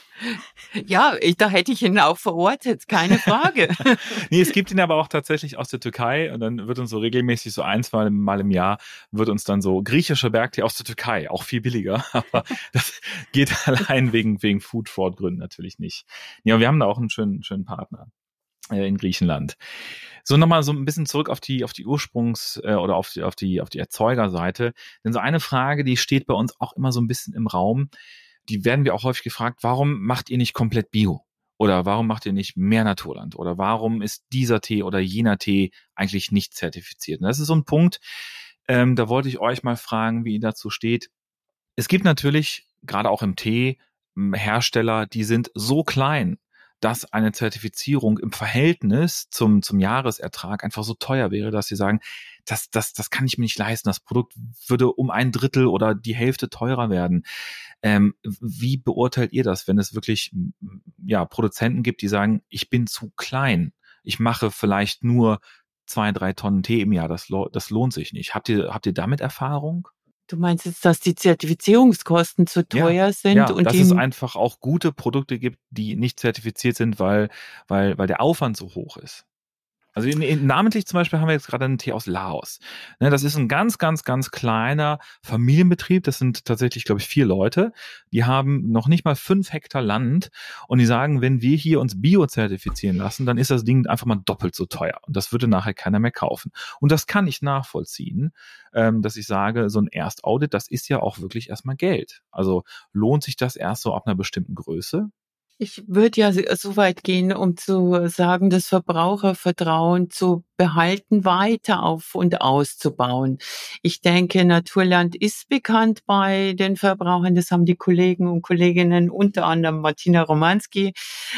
Ja, ich, da hätte ich ihn auch verortet, keine Frage. Nee, es gibt ihn aber auch tatsächlich aus der Türkei und dann wird uns so regelmäßig so ein, zwei Mal im Jahr wird uns dann so griechischer Bergtee aus der Türkei, auch viel billiger, aber das geht allein wegen, wegen Food-Fraud-Gründen natürlich nicht. Ja, aber wir haben da auch einen schönen, schönen Partner in Griechenland. So nochmal so ein bisschen zurück auf die auf die Ursprungs- äh, oder auf die auf die auf die Erzeugerseite. Denn so eine Frage, die steht bei uns auch immer so ein bisschen im Raum. Die werden wir auch häufig gefragt: Warum macht ihr nicht komplett Bio? Oder warum macht ihr nicht mehr Naturland? Oder warum ist dieser Tee oder jener Tee eigentlich nicht zertifiziert? Und das ist so ein Punkt. Ähm, da wollte ich euch mal fragen, wie ihr dazu steht. Es gibt natürlich gerade auch im Tee Hersteller, die sind so klein, dass eine Zertifizierung im Verhältnis zum, zum Jahresertrag einfach so teuer wäre, dass sie sagen, das, das, das kann ich mir nicht leisten. Das Produkt würde um ein Drittel oder die Hälfte teurer werden. Ähm, wie beurteilt ihr das, wenn es wirklich, ja, Produzenten gibt, die sagen, ich bin zu klein. Ich mache vielleicht nur zwei, drei Tonnen Tee im Jahr. Das, das lohnt sich nicht. Habt ihr, habt ihr damit Erfahrung? Du meinst jetzt, dass die Zertifizierungskosten zu teuer ja, sind? Ja, und dass die es einfach auch gute Produkte gibt, die nicht zertifiziert sind, weil, weil, weil der Aufwand so hoch ist. Also in, in, namentlich zum Beispiel haben wir jetzt gerade einen Tee aus Laos. Ne, das ist ein ganz, ganz, ganz kleiner Familienbetrieb. Das sind tatsächlich, glaube ich, vier Leute. Die haben noch nicht mal fünf Hektar Land und die sagen, wenn wir hier uns Bio-zertifizieren lassen, dann ist das Ding einfach mal doppelt so teuer. Und das würde nachher keiner mehr kaufen. Und das kann ich nachvollziehen, ähm, dass ich sage, so ein Erstaudit, das ist ja auch wirklich erstmal Geld. Also lohnt sich das erst so ab einer bestimmten Größe? Ich würde ja so weit gehen, um zu sagen, das Verbrauchervertrauen zu behalten, weiter auf und auszubauen. Ich denke, Naturland ist bekannt bei den Verbrauchern. Das haben die Kollegen und Kolleginnen, unter anderem Martina Romanski,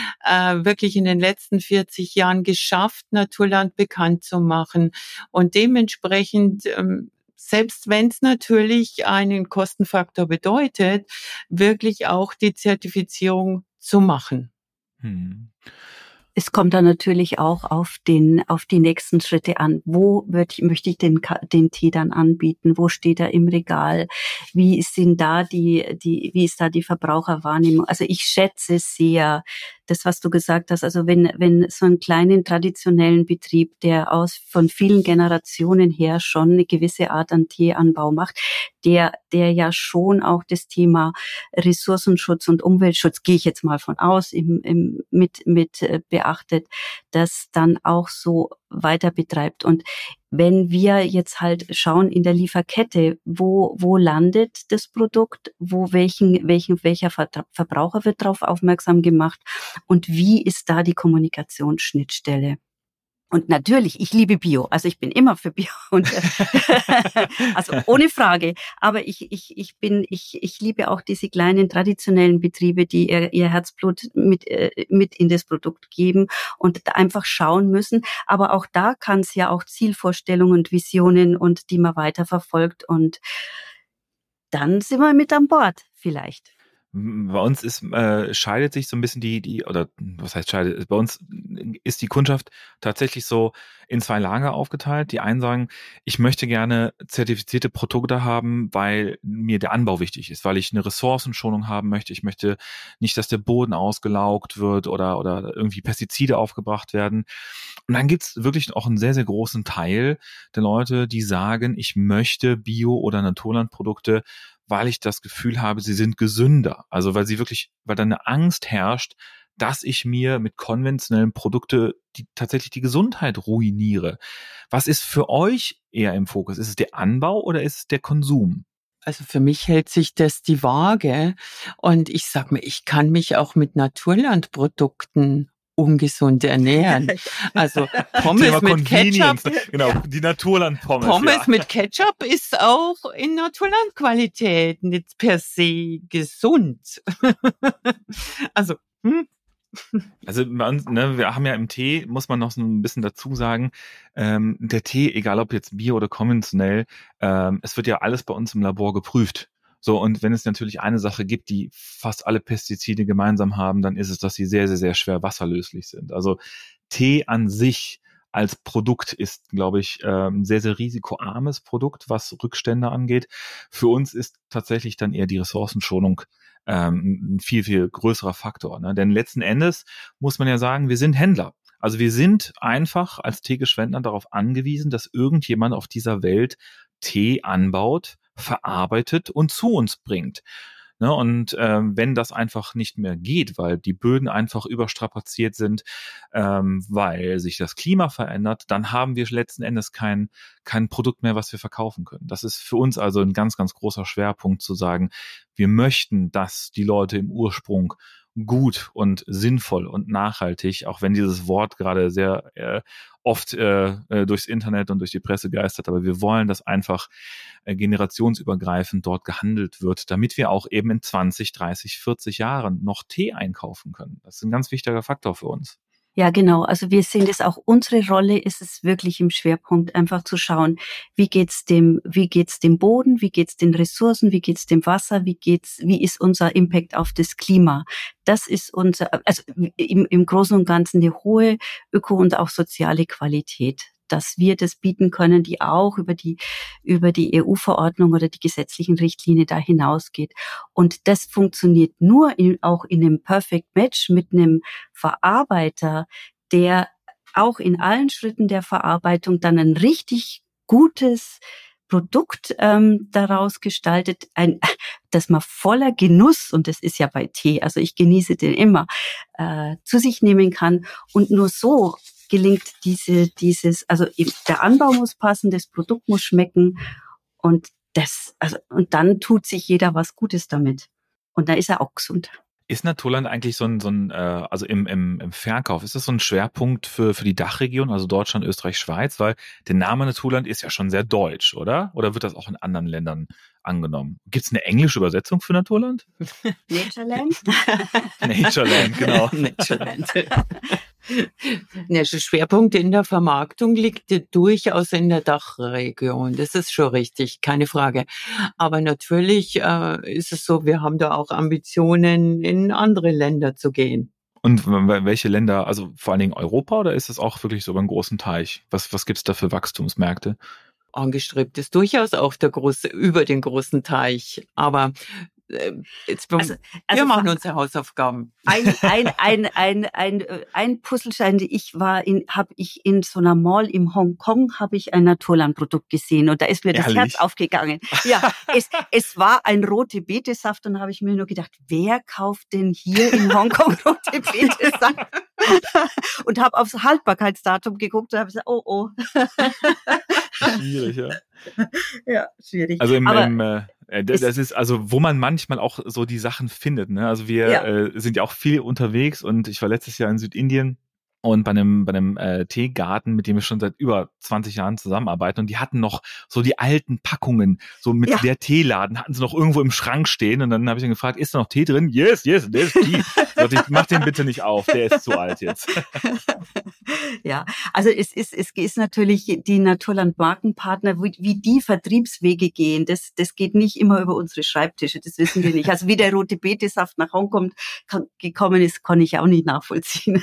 äh, wirklich in den letzten vierzig Jahren geschafft, Naturland bekannt zu machen. Und dementsprechend, ähm, selbst wenn es natürlich einen Kostenfaktor bedeutet, wirklich auch die Zertifizierung zu machen. Hm. Es kommt dann natürlich auch auf den, auf die nächsten Schritte an. Wo wird, möchte ich den, den Tee dann anbieten? Wo steht er im Regal? Wie sind da die, die, wie ist da die Verbraucherwahrnehmung? Also ich schätze sehr, das, was du gesagt hast, also wenn, wenn so einen kleinen traditionellen Betrieb, der aus von vielen Generationen her schon eine gewisse Art an Teeanbau macht, der, der ja schon auch das Thema Ressourcenschutz und Umweltschutz, gehe ich jetzt mal von aus, im, im, mit, mit beachtet, das dann auch so weiter betreibt. Und wenn wir jetzt halt schauen in der Lieferkette, wo, wo landet das Produkt, wo welchen, welchen, welcher Verbraucher wird darauf aufmerksam gemacht und wie ist da die Kommunikationsschnittstelle? Und natürlich, ich liebe Bio, also ich bin immer für Bio und also ohne Frage. Aber ich ich ich bin ich ich liebe auch diese kleinen traditionellen Betriebe, die ihr, ihr Herzblut mit mit in das Produkt geben und da einfach schauen müssen. Aber auch da kann es ja auch Zielvorstellungen und Visionen und die man weiterverfolgt und dann sind wir mit an Bord vielleicht. Bei uns ist, äh, scheidet sich so ein bisschen die, die, oder was heißt scheidet, bei uns ist die Kundschaft tatsächlich so in zwei Lager aufgeteilt. Die einen sagen, ich möchte gerne zertifizierte Produkte haben, weil mir der Anbau wichtig ist, weil ich eine Ressourcenschonung haben möchte. Ich möchte nicht, dass der Boden ausgelaugt wird oder, oder irgendwie Pestizide aufgebracht werden. Und dann gibt's wirklich auch einen sehr, sehr großen Teil der Leute, die sagen, ich möchte Bio- oder Naturlandprodukte, weil ich das Gefühl habe, sie sind gesünder. Also weil sie wirklich, weil da eine Angst herrscht, dass ich mir mit konventionellen Produkten die, tatsächlich die Gesundheit ruiniere. Was ist für euch eher im Fokus? Ist es der Anbau oder ist es der Konsum? Also für mich hält sich das die Waage. Und ich sag mir, ich kann mich auch mit Naturlandprodukten ungesund ernähren. Also Pommes mit Ketchup. Genau, die Naturland-Pommes. Pommes ja. mit Ketchup ist auch in Naturlandqualität nicht per se gesund. Also, hm. Also bei uns, ne, wir haben ja im Tee, muss man noch so ein bisschen dazu sagen, ähm, der Tee, egal ob jetzt bio oder konventionell, ähm, es wird ja alles bei uns im Labor geprüft. So, und wenn es natürlich eine Sache gibt, die fast alle Pestizide gemeinsam haben, dann ist es, dass sie sehr, sehr, sehr schwer wasserlöslich sind. Also Tee an sich als Produkt ist, glaube ich, ein sehr, sehr risikoarmes Produkt, was Rückstände angeht. Für uns ist tatsächlich dann eher die Ressourcenschonung ähm, ein viel, viel größerer Faktor. Ne? Denn letzten Endes muss man ja sagen, wir sind Händler. Also wir sind einfach als Teegeschwendner darauf angewiesen, dass irgendjemand auf dieser Welt Tee anbaut, verarbeitet und zu uns bringt. Ne, und ähm, wenn das einfach nicht mehr geht, weil die Böden einfach überstrapaziert sind, ähm, weil sich das Klima verändert, dann haben wir letzten Endes kein, kein Produkt mehr, was wir verkaufen können. Das ist für uns also ein ganz, ganz großer Schwerpunkt zu sagen, wir möchten, dass die Leute im Ursprung gut und sinnvoll und nachhaltig, auch wenn dieses Wort gerade sehr äh, oft äh, durchs Internet und durch die Presse geistert, aber wir wollen, dass einfach äh, generationsübergreifend dort gehandelt wird, damit wir auch eben in zwanzig, dreißig, vierzig Jahren noch Tee einkaufen können. Das ist ein ganz wichtiger Faktor für uns. Ja, genau. Also wir sehen das auch. Unsere Rolle ist es wirklich im Schwerpunkt, einfach zu schauen, wie geht's dem, wie geht's dem Boden, wie geht's den Ressourcen, wie geht's dem Wasser, wie geht's, wie ist unser Impact auf das Klima? Das ist unser, also im, im Großen und Ganzen eine hohe öko- und auch soziale Qualität, dass wir das bieten können, die auch über die, über die E U-Verordnung oder die gesetzlichen Richtlinie da hinausgeht. Und das funktioniert nur in, auch in einem Perfect Match mit einem Verarbeiter, der auch in allen Schritten der Verarbeitung dann ein richtig gutes Produkt ähm, daraus gestaltet, ein, das man voller Genuss, und das ist ja bei Tee, also ich genieße den immer, äh, zu sich nehmen kann. Und nur so gelingt diese, dieses, also der Anbau muss passen, das Produkt muss schmecken und das, also, und dann tut sich jeder was Gutes damit. Und da ist er auch gesund. Ist Naturland eigentlich so ein, so ein äh, also im, im, im Verkauf, ist das so ein Schwerpunkt für, für die Dachregion, also Deutschland, Österreich, Schweiz? Weil der Name Naturland ist ja schon sehr deutsch, oder? Oder wird das auch in anderen Ländern angenommen? Gibt es eine englische Übersetzung für Naturland? Natureland? Natureland, genau. Natureland. Der Schwerpunkt in der Vermarktung liegt durchaus in der Dachregion. Das ist schon richtig, keine Frage. Aber natürlich äh, ist es so, wir haben da auch Ambitionen, in andere Länder zu gehen. Und welche Länder, also vor allen Dingen Europa, oder ist es auch wirklich so über einen großen Teich? Was, was gibt's da für Wachstumsmärkte? Angestrebt ist durchaus auch der große, über den großen Teich. Aber äh, jetzt, Also, wir also machen ver- unsere Hausaufgaben. ein, ein, ein, ein, ein, äh, ein Puzzlestein, die ich war in, habe ich in so einer Mall in Hongkong, habe ich ein Naturlandprodukt gesehen und da ist mir das Ehrlich? Herz aufgegangen. Ja, es, es war ein rote Betesaft und habe ich mir nur gedacht, wer kauft denn hier in Hongkong rote Betesaft? Und habe aufs Haltbarkeitsdatum geguckt und habe gesagt, oh, oh. Schwierig, ja. Ja, schwierig. Also im, Aber im äh, äh, d- es- das ist also, wo man manchmal auch so die Sachen findet, ne? Also wir Ja. äh, sind ja auch viel unterwegs und ich war letztes Jahr in Südindien und bei einem bei einem äh, Teegarten, mit dem wir schon seit über zwanzig Jahren zusammenarbeiten, und die hatten noch so die alten Packungen, so mit Ja. der Teeladen hatten sie noch irgendwo im Schrank stehen, und dann habe ich dann gefragt, ist da noch Tee drin? Yes, yes, der ist Tee. Sagte ich, mach den bitte nicht auf, der ist zu alt jetzt. Ja, also es ist, es ist natürlich die Naturland-Markenpartner, wie, wie die Vertriebswege gehen, das, das geht nicht immer über unsere Schreibtische, das wissen wir nicht. Also wie der rote Betesaft nach Hongkong kann, gekommen ist, kann ich auch nicht nachvollziehen.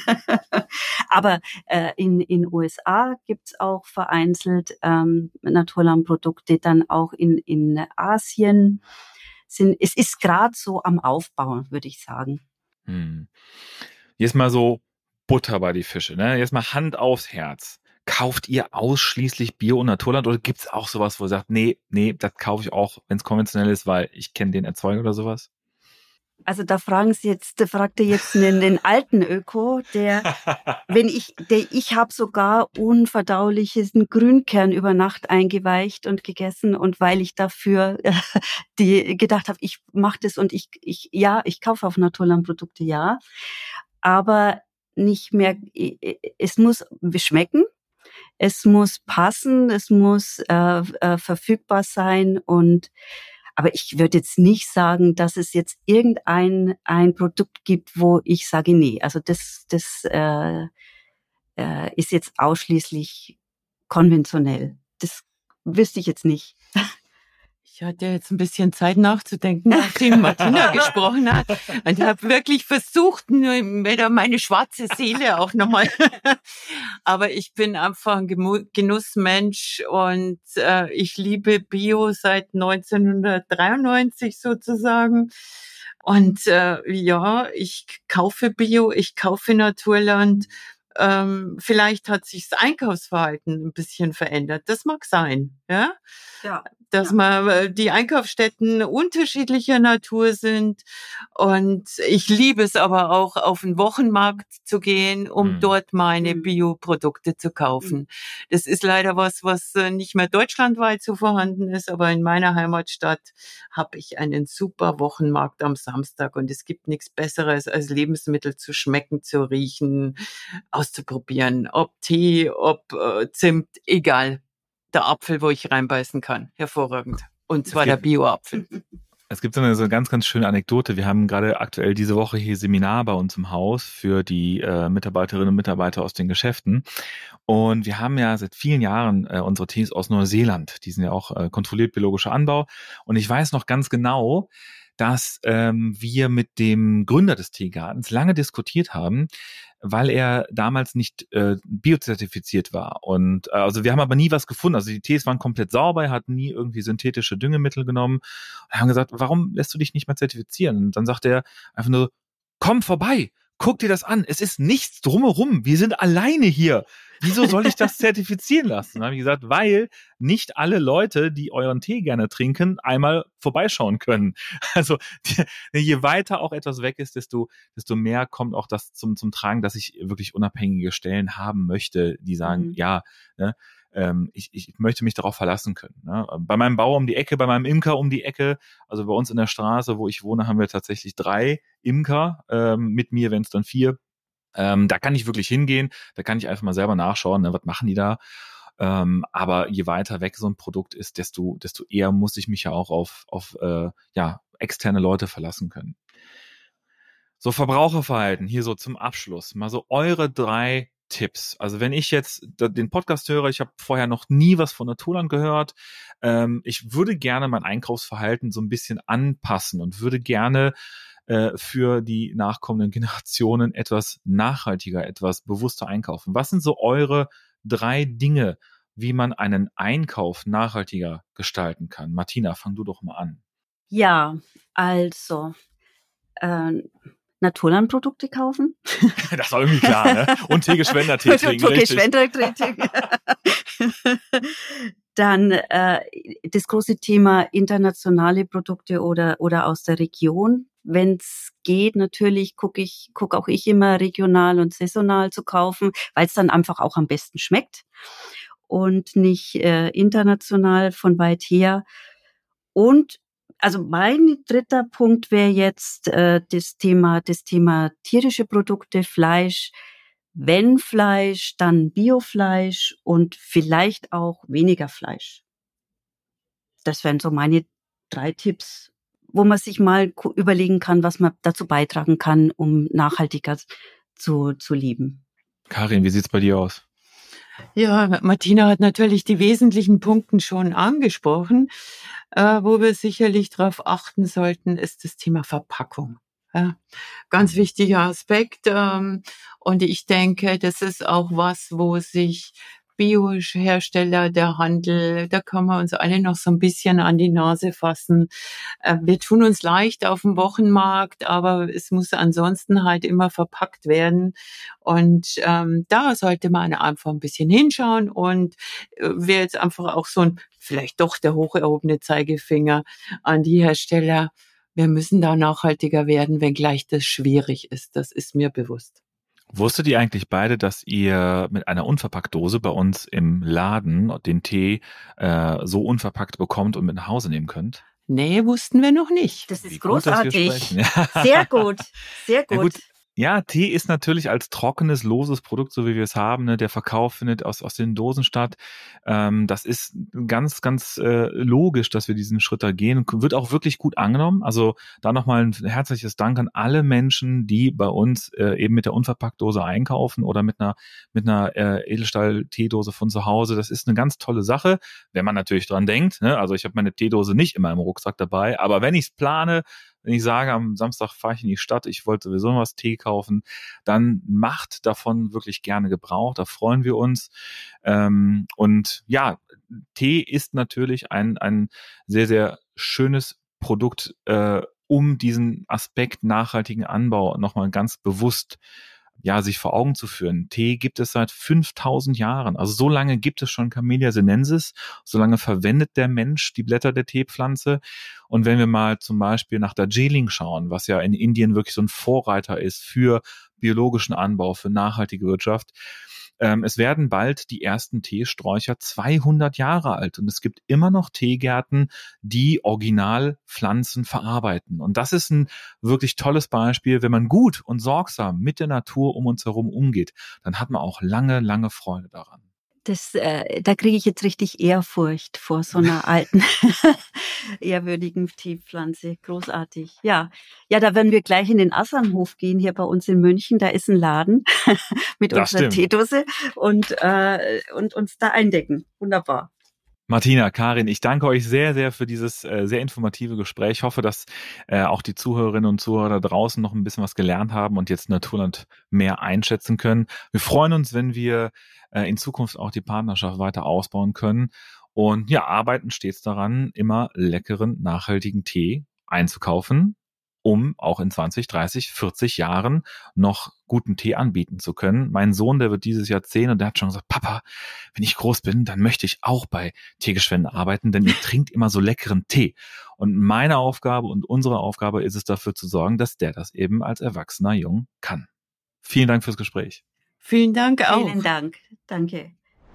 Aber äh, in in U S A gibt's auch vereinzelt ähm, Naturland-Produkte, dann auch in in Asien. Sind, es ist gerade so am Aufbau, würde ich sagen. Hm. Jetzt mal so Butter bei die Fische, ne? Jetzt mal Hand aufs Herz. Kauft ihr ausschließlich Bio- und Naturland oder gibt's auch sowas, wo ihr sagt, nee, nee, das kaufe ich auch, wenn es konventionell ist, weil ich kenne den Erzeuger oder sowas? Also da fragen Sie jetzt, da fragt ihr jetzt den, den alten Öko, der, wenn ich, der, ich habe sogar unverdauliches Grünkern über Nacht eingeweicht und gegessen, und weil ich dafür äh, die gedacht habe, ich mache das und ich, ich, ja, ich kaufe auf Naturlandprodukte, ja, aber nicht mehr. Es muss schmecken, es muss passen, es muss äh, äh, verfügbar sein und aber ich würde jetzt nicht sagen, dass es jetzt irgendein ein Produkt gibt, wo ich sage, nee, also das, das äh, äh, ist jetzt ausschließlich konventionell. Das wüsste ich jetzt nicht. Ich hatte jetzt ein bisschen Zeit nachzudenken, nachdem Martina gesprochen hat, und habe wirklich versucht, nur wieder meine schwarze Seele auch nochmal. Aber ich bin einfach ein Gemu- Genussmensch und äh, ich liebe Bio seit neunzehnhundertdreiundneunzig sozusagen. Und äh, ja, ich kaufe Bio, ich kaufe Naturland. Ähm, vielleicht hat sich das Einkaufsverhalten ein bisschen verändert. Das mag sein, ja. Ja. Dass Ja. man die Einkaufsstätten unterschiedlicher Natur sind. Und ich liebe es aber auch, auf den Wochenmarkt zu gehen, um Mhm. dort meine Mhm. Bioprodukte zu kaufen. Das ist leider was, was äh, nicht mehr deutschlandweit so vorhanden ist, aber in meiner Heimatstadt habe ich einen super Wochenmarkt am Samstag, und es gibt nichts Besseres, als Lebensmittel zu schmecken, zu riechen, auszuprobieren. Ob Tee, ob äh, Zimt, egal. Der Apfel, wo ich reinbeißen kann. Hervorragend. Und zwar Es der gibt- Bio-Apfel. Es gibt so eine, so eine ganz, ganz schöne Anekdote. Wir haben gerade aktuell diese Woche hier Seminar bei uns im Haus für die äh, Mitarbeiterinnen und Mitarbeiter aus den Geschäften. Und wir haben ja seit vielen Jahren äh, unsere Tees aus Neuseeland. Die sind ja auch äh, kontrolliert biologischer Anbau. Und ich weiß noch ganz genau, dass ähm, wir mit dem Gründer des Teegartens lange diskutiert haben, weil er damals nicht äh, biozertifiziert war. Und äh, also wir haben aber nie was gefunden. Also die Tees waren komplett sauber, er hat nie irgendwie synthetische Düngemittel genommen. Und haben gesagt, warum lässt du dich nicht mehr zertifizieren? Und dann sagt er einfach nur, komm vorbei, guck dir das an. Es ist nichts drumherum. Wir sind alleine hier. Wieso soll ich das zertifizieren lassen? Dann habe ich gesagt, weil nicht alle Leute, die euren Tee gerne trinken, einmal vorbeischauen können. Also die, je weiter auch etwas weg ist, desto, desto mehr kommt auch das zum, zum Tragen, dass ich wirklich unabhängige Stellen haben möchte, die sagen, Mhm. ja, ne, ähm, ich, ich möchte mich darauf verlassen können. Ne? Bei meinem Bauer um die Ecke, bei meinem Imker um die Ecke, also bei uns in der Straße, wo ich wohne, haben wir tatsächlich drei Imker, ähm, mit mir, wenn es dann vier. Ähm, da kann ich wirklich hingehen, da kann ich einfach mal selber nachschauen, ne, was machen die da. Ähm, aber je weiter weg so ein Produkt ist, desto, desto eher muss ich mich ja auch auf, auf äh, ja, externe Leute verlassen können. So, Verbraucherverhalten, hier so zum Abschluss. Mal so eure drei Tipps. Also wenn ich jetzt den Podcast höre, ich habe vorher noch nie was von Naturland gehört, ähm, ich würde gerne mein Einkaufsverhalten so ein bisschen anpassen und würde gerne äh, für die nachkommenden Generationen etwas nachhaltiger, etwas bewusster einkaufen. Was sind so eure drei Dinge, wie man einen Einkauf nachhaltiger gestalten kann? Martina, fang du doch mal an. Ja, also äh, Naturlandprodukte kaufen. Das war irgendwie klar, ne? Und Teegeschwender-Tee trinken, richtig. Teegeschwender-Tee trinken. Dann äh, das große Thema internationale Produkte oder oder aus der Region. Wenn es geht, natürlich gucke ich guck auch ich immer regional und saisonal zu kaufen, weil es dann einfach auch am besten schmeckt und nicht äh, international von weit her. Und also mein dritter Punkt wäre jetzt äh, das Thema das Thema tierische Produkte, Fleisch. Wenn Fleisch, dann Biofleisch und vielleicht auch weniger Fleisch. Das wären so meine drei Tipps, wo man sich mal überlegen kann, was man dazu beitragen kann, um nachhaltiger zu, zu leben. Karin, wie sieht's bei dir aus? Ja, Martina hat natürlich die wesentlichen Punkte schon angesprochen. Äh, wo wir sicherlich darauf achten sollten, ist das Thema Verpackung. Ja, ganz wichtiger Aspekt. Ähm, und ich denke, das ist auch was, wo sich Biohersteller, der Handel, da können wir uns alle noch so ein bisschen an die Nase fassen. Äh, wir tun uns leicht auf dem Wochenmarkt, aber es muss ansonsten halt immer verpackt werden. Und ähm, da sollte man einfach ein bisschen hinschauen und äh, wäre jetzt einfach auch so ein, vielleicht doch der hoch erhobene Zeigefinger an die Hersteller. Wir müssen da nachhaltiger werden, wenngleich das schwierig ist. Das ist mir bewusst. Wusstet ihr eigentlich beide, dass ihr mit einer Unverpacktdose bei uns im Laden den Tee äh, so unverpackt bekommt und mit nach Hause nehmen könnt? Nee, wussten wir noch nicht. Das ist Wie gut, dass wir großartig. sprechen. Sehr gut, sehr gut. Ja, gut. Ja, Tee ist natürlich als trockenes, loses Produkt, so wie wir es haben, ne, der Verkauf findet aus, aus den Dosen statt. Ähm, das ist ganz, ganz äh, logisch, dass wir diesen Schritt da gehen. Wird auch wirklich gut angenommen. Also da nochmal ein herzliches Dank an alle Menschen, die bei uns äh, eben mit der Unverpacktdose einkaufen oder mit einer mit einer äh, Edelstahl-Teedose von zu Hause. Das ist eine ganz tolle Sache, wenn man natürlich dran denkt. Ne? Also ich habe meine Teedose nicht immer im Rucksack dabei, aber wenn ich es plane, wenn ich sage, am Samstag fahre ich in die Stadt, ich wollte sowieso noch was Tee kaufen, dann macht davon wirklich gerne Gebrauch, da freuen wir uns. Ähm, und ja, Tee ist natürlich ein, ein sehr, sehr schönes Produkt, äh, um diesen Aspekt nachhaltigen Anbau nochmal ganz bewusst ja, sich vor Augen zu führen. Tee gibt es seit fünftausend Jahren. Also so lange gibt es schon Camellia sinensis. So lange verwendet der Mensch die Blätter der Teepflanze. Und wenn wir mal zum Beispiel nach Darjeeling schauen, was ja in Indien wirklich so ein Vorreiter ist für biologischen Anbau, für nachhaltige Wirtschaft, Ähm, es werden bald die ersten Teesträucher zweihundert Jahre alt und es gibt immer noch Teegärten, die Originalpflanzen verarbeiten. Und das ist ein wirklich tolles Beispiel. Wenn man gut und sorgsam mit der Natur um uns herum umgeht, dann hat man auch lange, lange Freude daran. Das, äh, da kriege ich jetzt richtig Ehrfurcht vor so einer alten, ehrwürdigen Teepflanze. Großartig. Ja, ja, da werden wir gleich in den Assernhof gehen, hier bei uns in München. Da ist ein Laden mit Das unserer stimmt. Teedose und, äh, und uns da eindecken. Wunderbar. Martina, Karin, ich danke euch sehr, sehr für dieses äh, sehr informative Gespräch. Ich hoffe, dass äh, auch die Zuhörerinnen und Zuhörer da draußen noch ein bisschen was gelernt haben und jetzt Naturland mehr einschätzen können. Wir freuen uns, wenn wir äh, in Zukunft auch die Partnerschaft weiter ausbauen können und ja, arbeiten stets daran, immer leckeren, nachhaltigen Tee einzukaufen, um auch in zwanzig, dreißig, vierzig Jahren noch guten Tee anbieten zu können. Mein Sohn, der wird dieses Jahr zehn und der hat schon gesagt, Papa, wenn ich groß bin, dann möchte ich auch bei Teegeschwender arbeiten, denn ihr trinkt immer so leckeren Tee. Und meine Aufgabe und unsere Aufgabe ist es, dafür zu sorgen, dass der das eben als erwachsener Jung kann. Vielen Dank fürs Gespräch. Vielen Dank auch. Vielen Dank. Danke.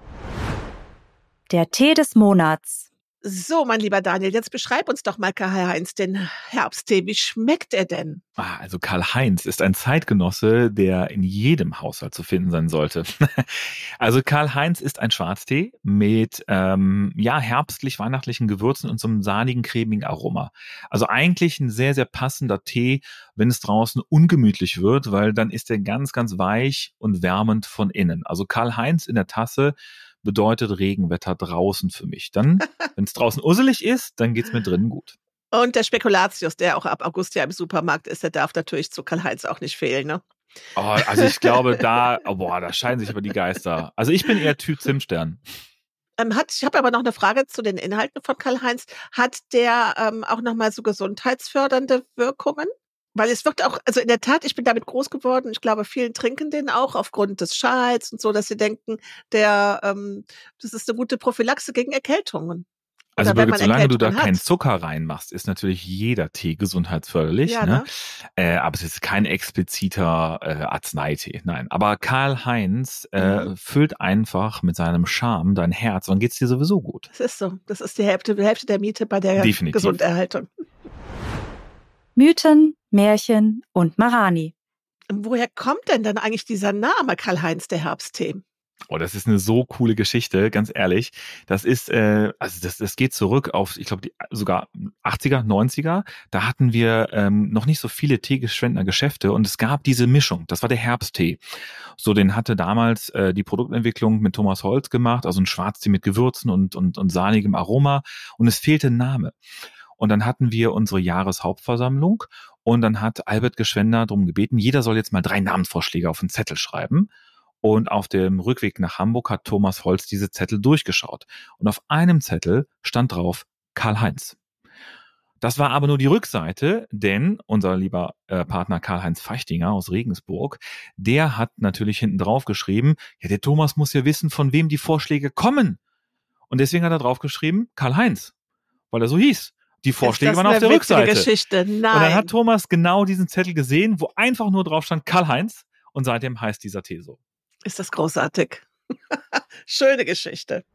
Der Tee des Monats. So, mein lieber Daniel, jetzt beschreib uns doch mal, Karl-Heinz, den Herbsttee. Wie schmeckt er denn? Ah, also Karl-Heinz ist ein Zeitgenosse, der in jedem Haushalt zu finden sein sollte. Also Karl-Heinz ist ein Schwarztee mit ähm, ja herbstlich-weihnachtlichen Gewürzen und so einem sahnigen, cremigen Aroma. Also eigentlich ein sehr, sehr passender Tee, wenn es draußen ungemütlich wird, weil dann ist er ganz, ganz weich und wärmend von innen. Also Karl-Heinz in der Tasse bedeutet Regenwetter draußen für mich. Dann, wenn es draußen usselig ist, dann geht's mir drinnen gut. Und der Spekulatius, der auch ab August ja im Supermarkt ist, der darf natürlich zu Karl-Heinz auch nicht fehlen, ne? Oh, also ich glaube, da, oh, boah, da scheiden sich aber die Geister. Also ich bin eher Typ Zimtstern. Ähm, hat, ich habe aber noch eine Frage zu den Inhalten von Karl-Heinz. Hat der ähm, auch nochmal so gesundheitsfördernde Wirkungen? Weil es wirkt auch, also in der Tat, ich bin damit groß geworden. Ich glaube, vielen trinken den auch aufgrund des Schals und so, dass sie denken, der, ähm, das ist eine gute Prophylaxe gegen Erkältungen. Also Oder wenn Birgit, man solange du da Erkältungen keinen hat. Zucker reinmachst, ist natürlich jeder Tee gesundheitsförderlich. Ja, ne? ne? Äh, aber es ist kein expliziter äh, Arzneitee. Nein. Aber Karl-Heinz äh, Mhm. füllt einfach mit seinem Charme dein Herz und geht's dir sowieso gut. Das ist so. Das ist die Hälfte, die Hälfte der Miete bei der Definitiv. Gesunderhaltung. Mythen, Märchen und Marani. Und woher kommt denn dann eigentlich dieser Name Karl-Heinz, der Herbsttee? Oh, das ist eine so coole Geschichte, ganz ehrlich. Das ist, äh, also das, das geht zurück auf, ich glaube, die sogar achtziger, neunziger. Da hatten wir ähm, noch nicht so viele Teegeschwendner Geschäfte und es gab diese Mischung. Das war der Herbsttee. So, den hatte damals äh, die Produktentwicklung mit Thomas Holz gemacht, also ein Schwarztee mit Gewürzen und und und sahnigem Aroma. Und es fehlte ein Name. Und dann hatten wir unsere Jahreshauptversammlung und dann hat Albert Geschwender darum gebeten, jeder soll jetzt mal drei Namensvorschläge auf einen Zettel schreiben. Und auf dem Rückweg nach Hamburg hat Thomas Holz diese Zettel durchgeschaut. Und auf einem Zettel stand drauf Karl-Heinz. Das war aber nur die Rückseite, denn unser lieber äh, Partner Karl-Heinz Feichtinger aus Regensburg, der hat natürlich hinten drauf geschrieben, ja, der Thomas muss ja wissen, von wem die Vorschläge kommen. Und deswegen hat er drauf geschrieben, Karl-Heinz, weil er so hieß. Die Vorschläge waren auf der Rückseite. Geschichte? Nein. Und dann hat Thomas genau diesen Zettel gesehen, wo einfach nur drauf stand Karl-Heinz. Und seitdem heißt dieser Tee so. Ist das großartig. Schöne Geschichte.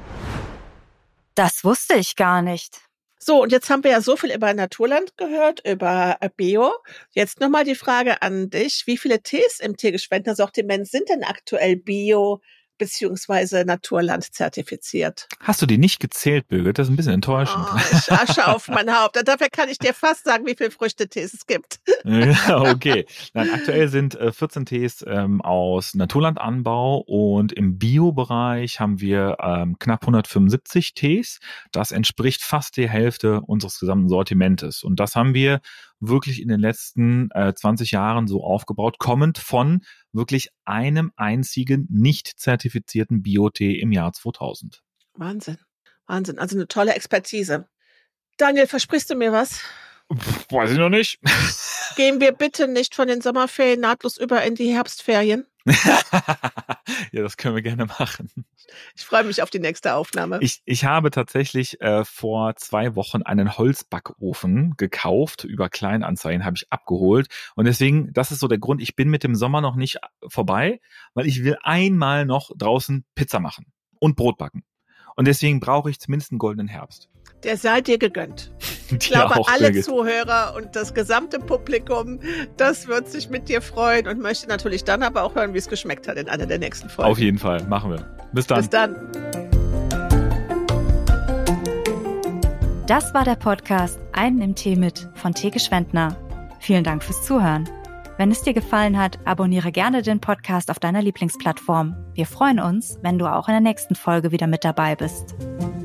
Das wusste ich gar nicht. So, und jetzt haben wir ja so viel über Naturland gehört, über Bio. Jetzt nochmal die Frage an dich. Wie viele Tees im Teegeschwendner Sortiment sind denn aktuell Bio beziehungsweise Naturland zertifiziert? Hast du die nicht gezählt, Birgit? Das ist ein bisschen enttäuschend. Oh, ich Asche auf mein Haupt. Dafür kann ich dir fast sagen, wie viele Früchtetees es gibt. Ja, okay. Nein, aktuell sind äh, vierzehn Tees ähm, aus Naturlandanbau und im Bio-Bereich haben wir ähm, knapp hundertfünfundsiebzig Tees. Das entspricht fast der Hälfte unseres gesamten Sortimentes. Und das haben wir wirklich in den letzten äh, zwanzig Jahren so aufgebaut, kommend von wirklich einem einzigen nicht zertifizierten Bio-Tee im Jahr zweitausend. Wahnsinn. Wahnsinn. Also eine tolle Expertise. Daniel, versprichst du mir was? Pff, weiß ich noch nicht. Gehen wir bitte nicht von den Sommerferien nahtlos über in die Herbstferien? Ja, das können wir gerne machen. Ich freue mich auf die nächste Aufnahme. Ich, ich habe tatsächlich äh, vor zwei Wochen einen Holzbackofen gekauft. Über Kleinanzeigen habe ich abgeholt. Und deswegen, das ist so der Grund, ich bin mit dem Sommer noch nicht vorbei, weil ich will einmal noch draußen Pizza machen und Brot backen. Und deswegen brauche ich zumindest einen goldenen Herbst. Der sei dir gegönnt. Ich glaube, alle Zuhörer und das gesamte Publikum, das wird sich mit dir freuen und möchte natürlich dann aber auch hören, wie es geschmeckt hat in einer der nächsten Folgen. Auf jeden Fall, machen wir. Bis dann. Bis dann. Das war der Podcast Einen im Tee mit von Teegeschwendner. Vielen Dank fürs Zuhören. Wenn es dir gefallen hat, abonniere gerne den Podcast auf deiner Lieblingsplattform. Wir freuen uns, wenn du auch in der nächsten Folge wieder mit dabei bist.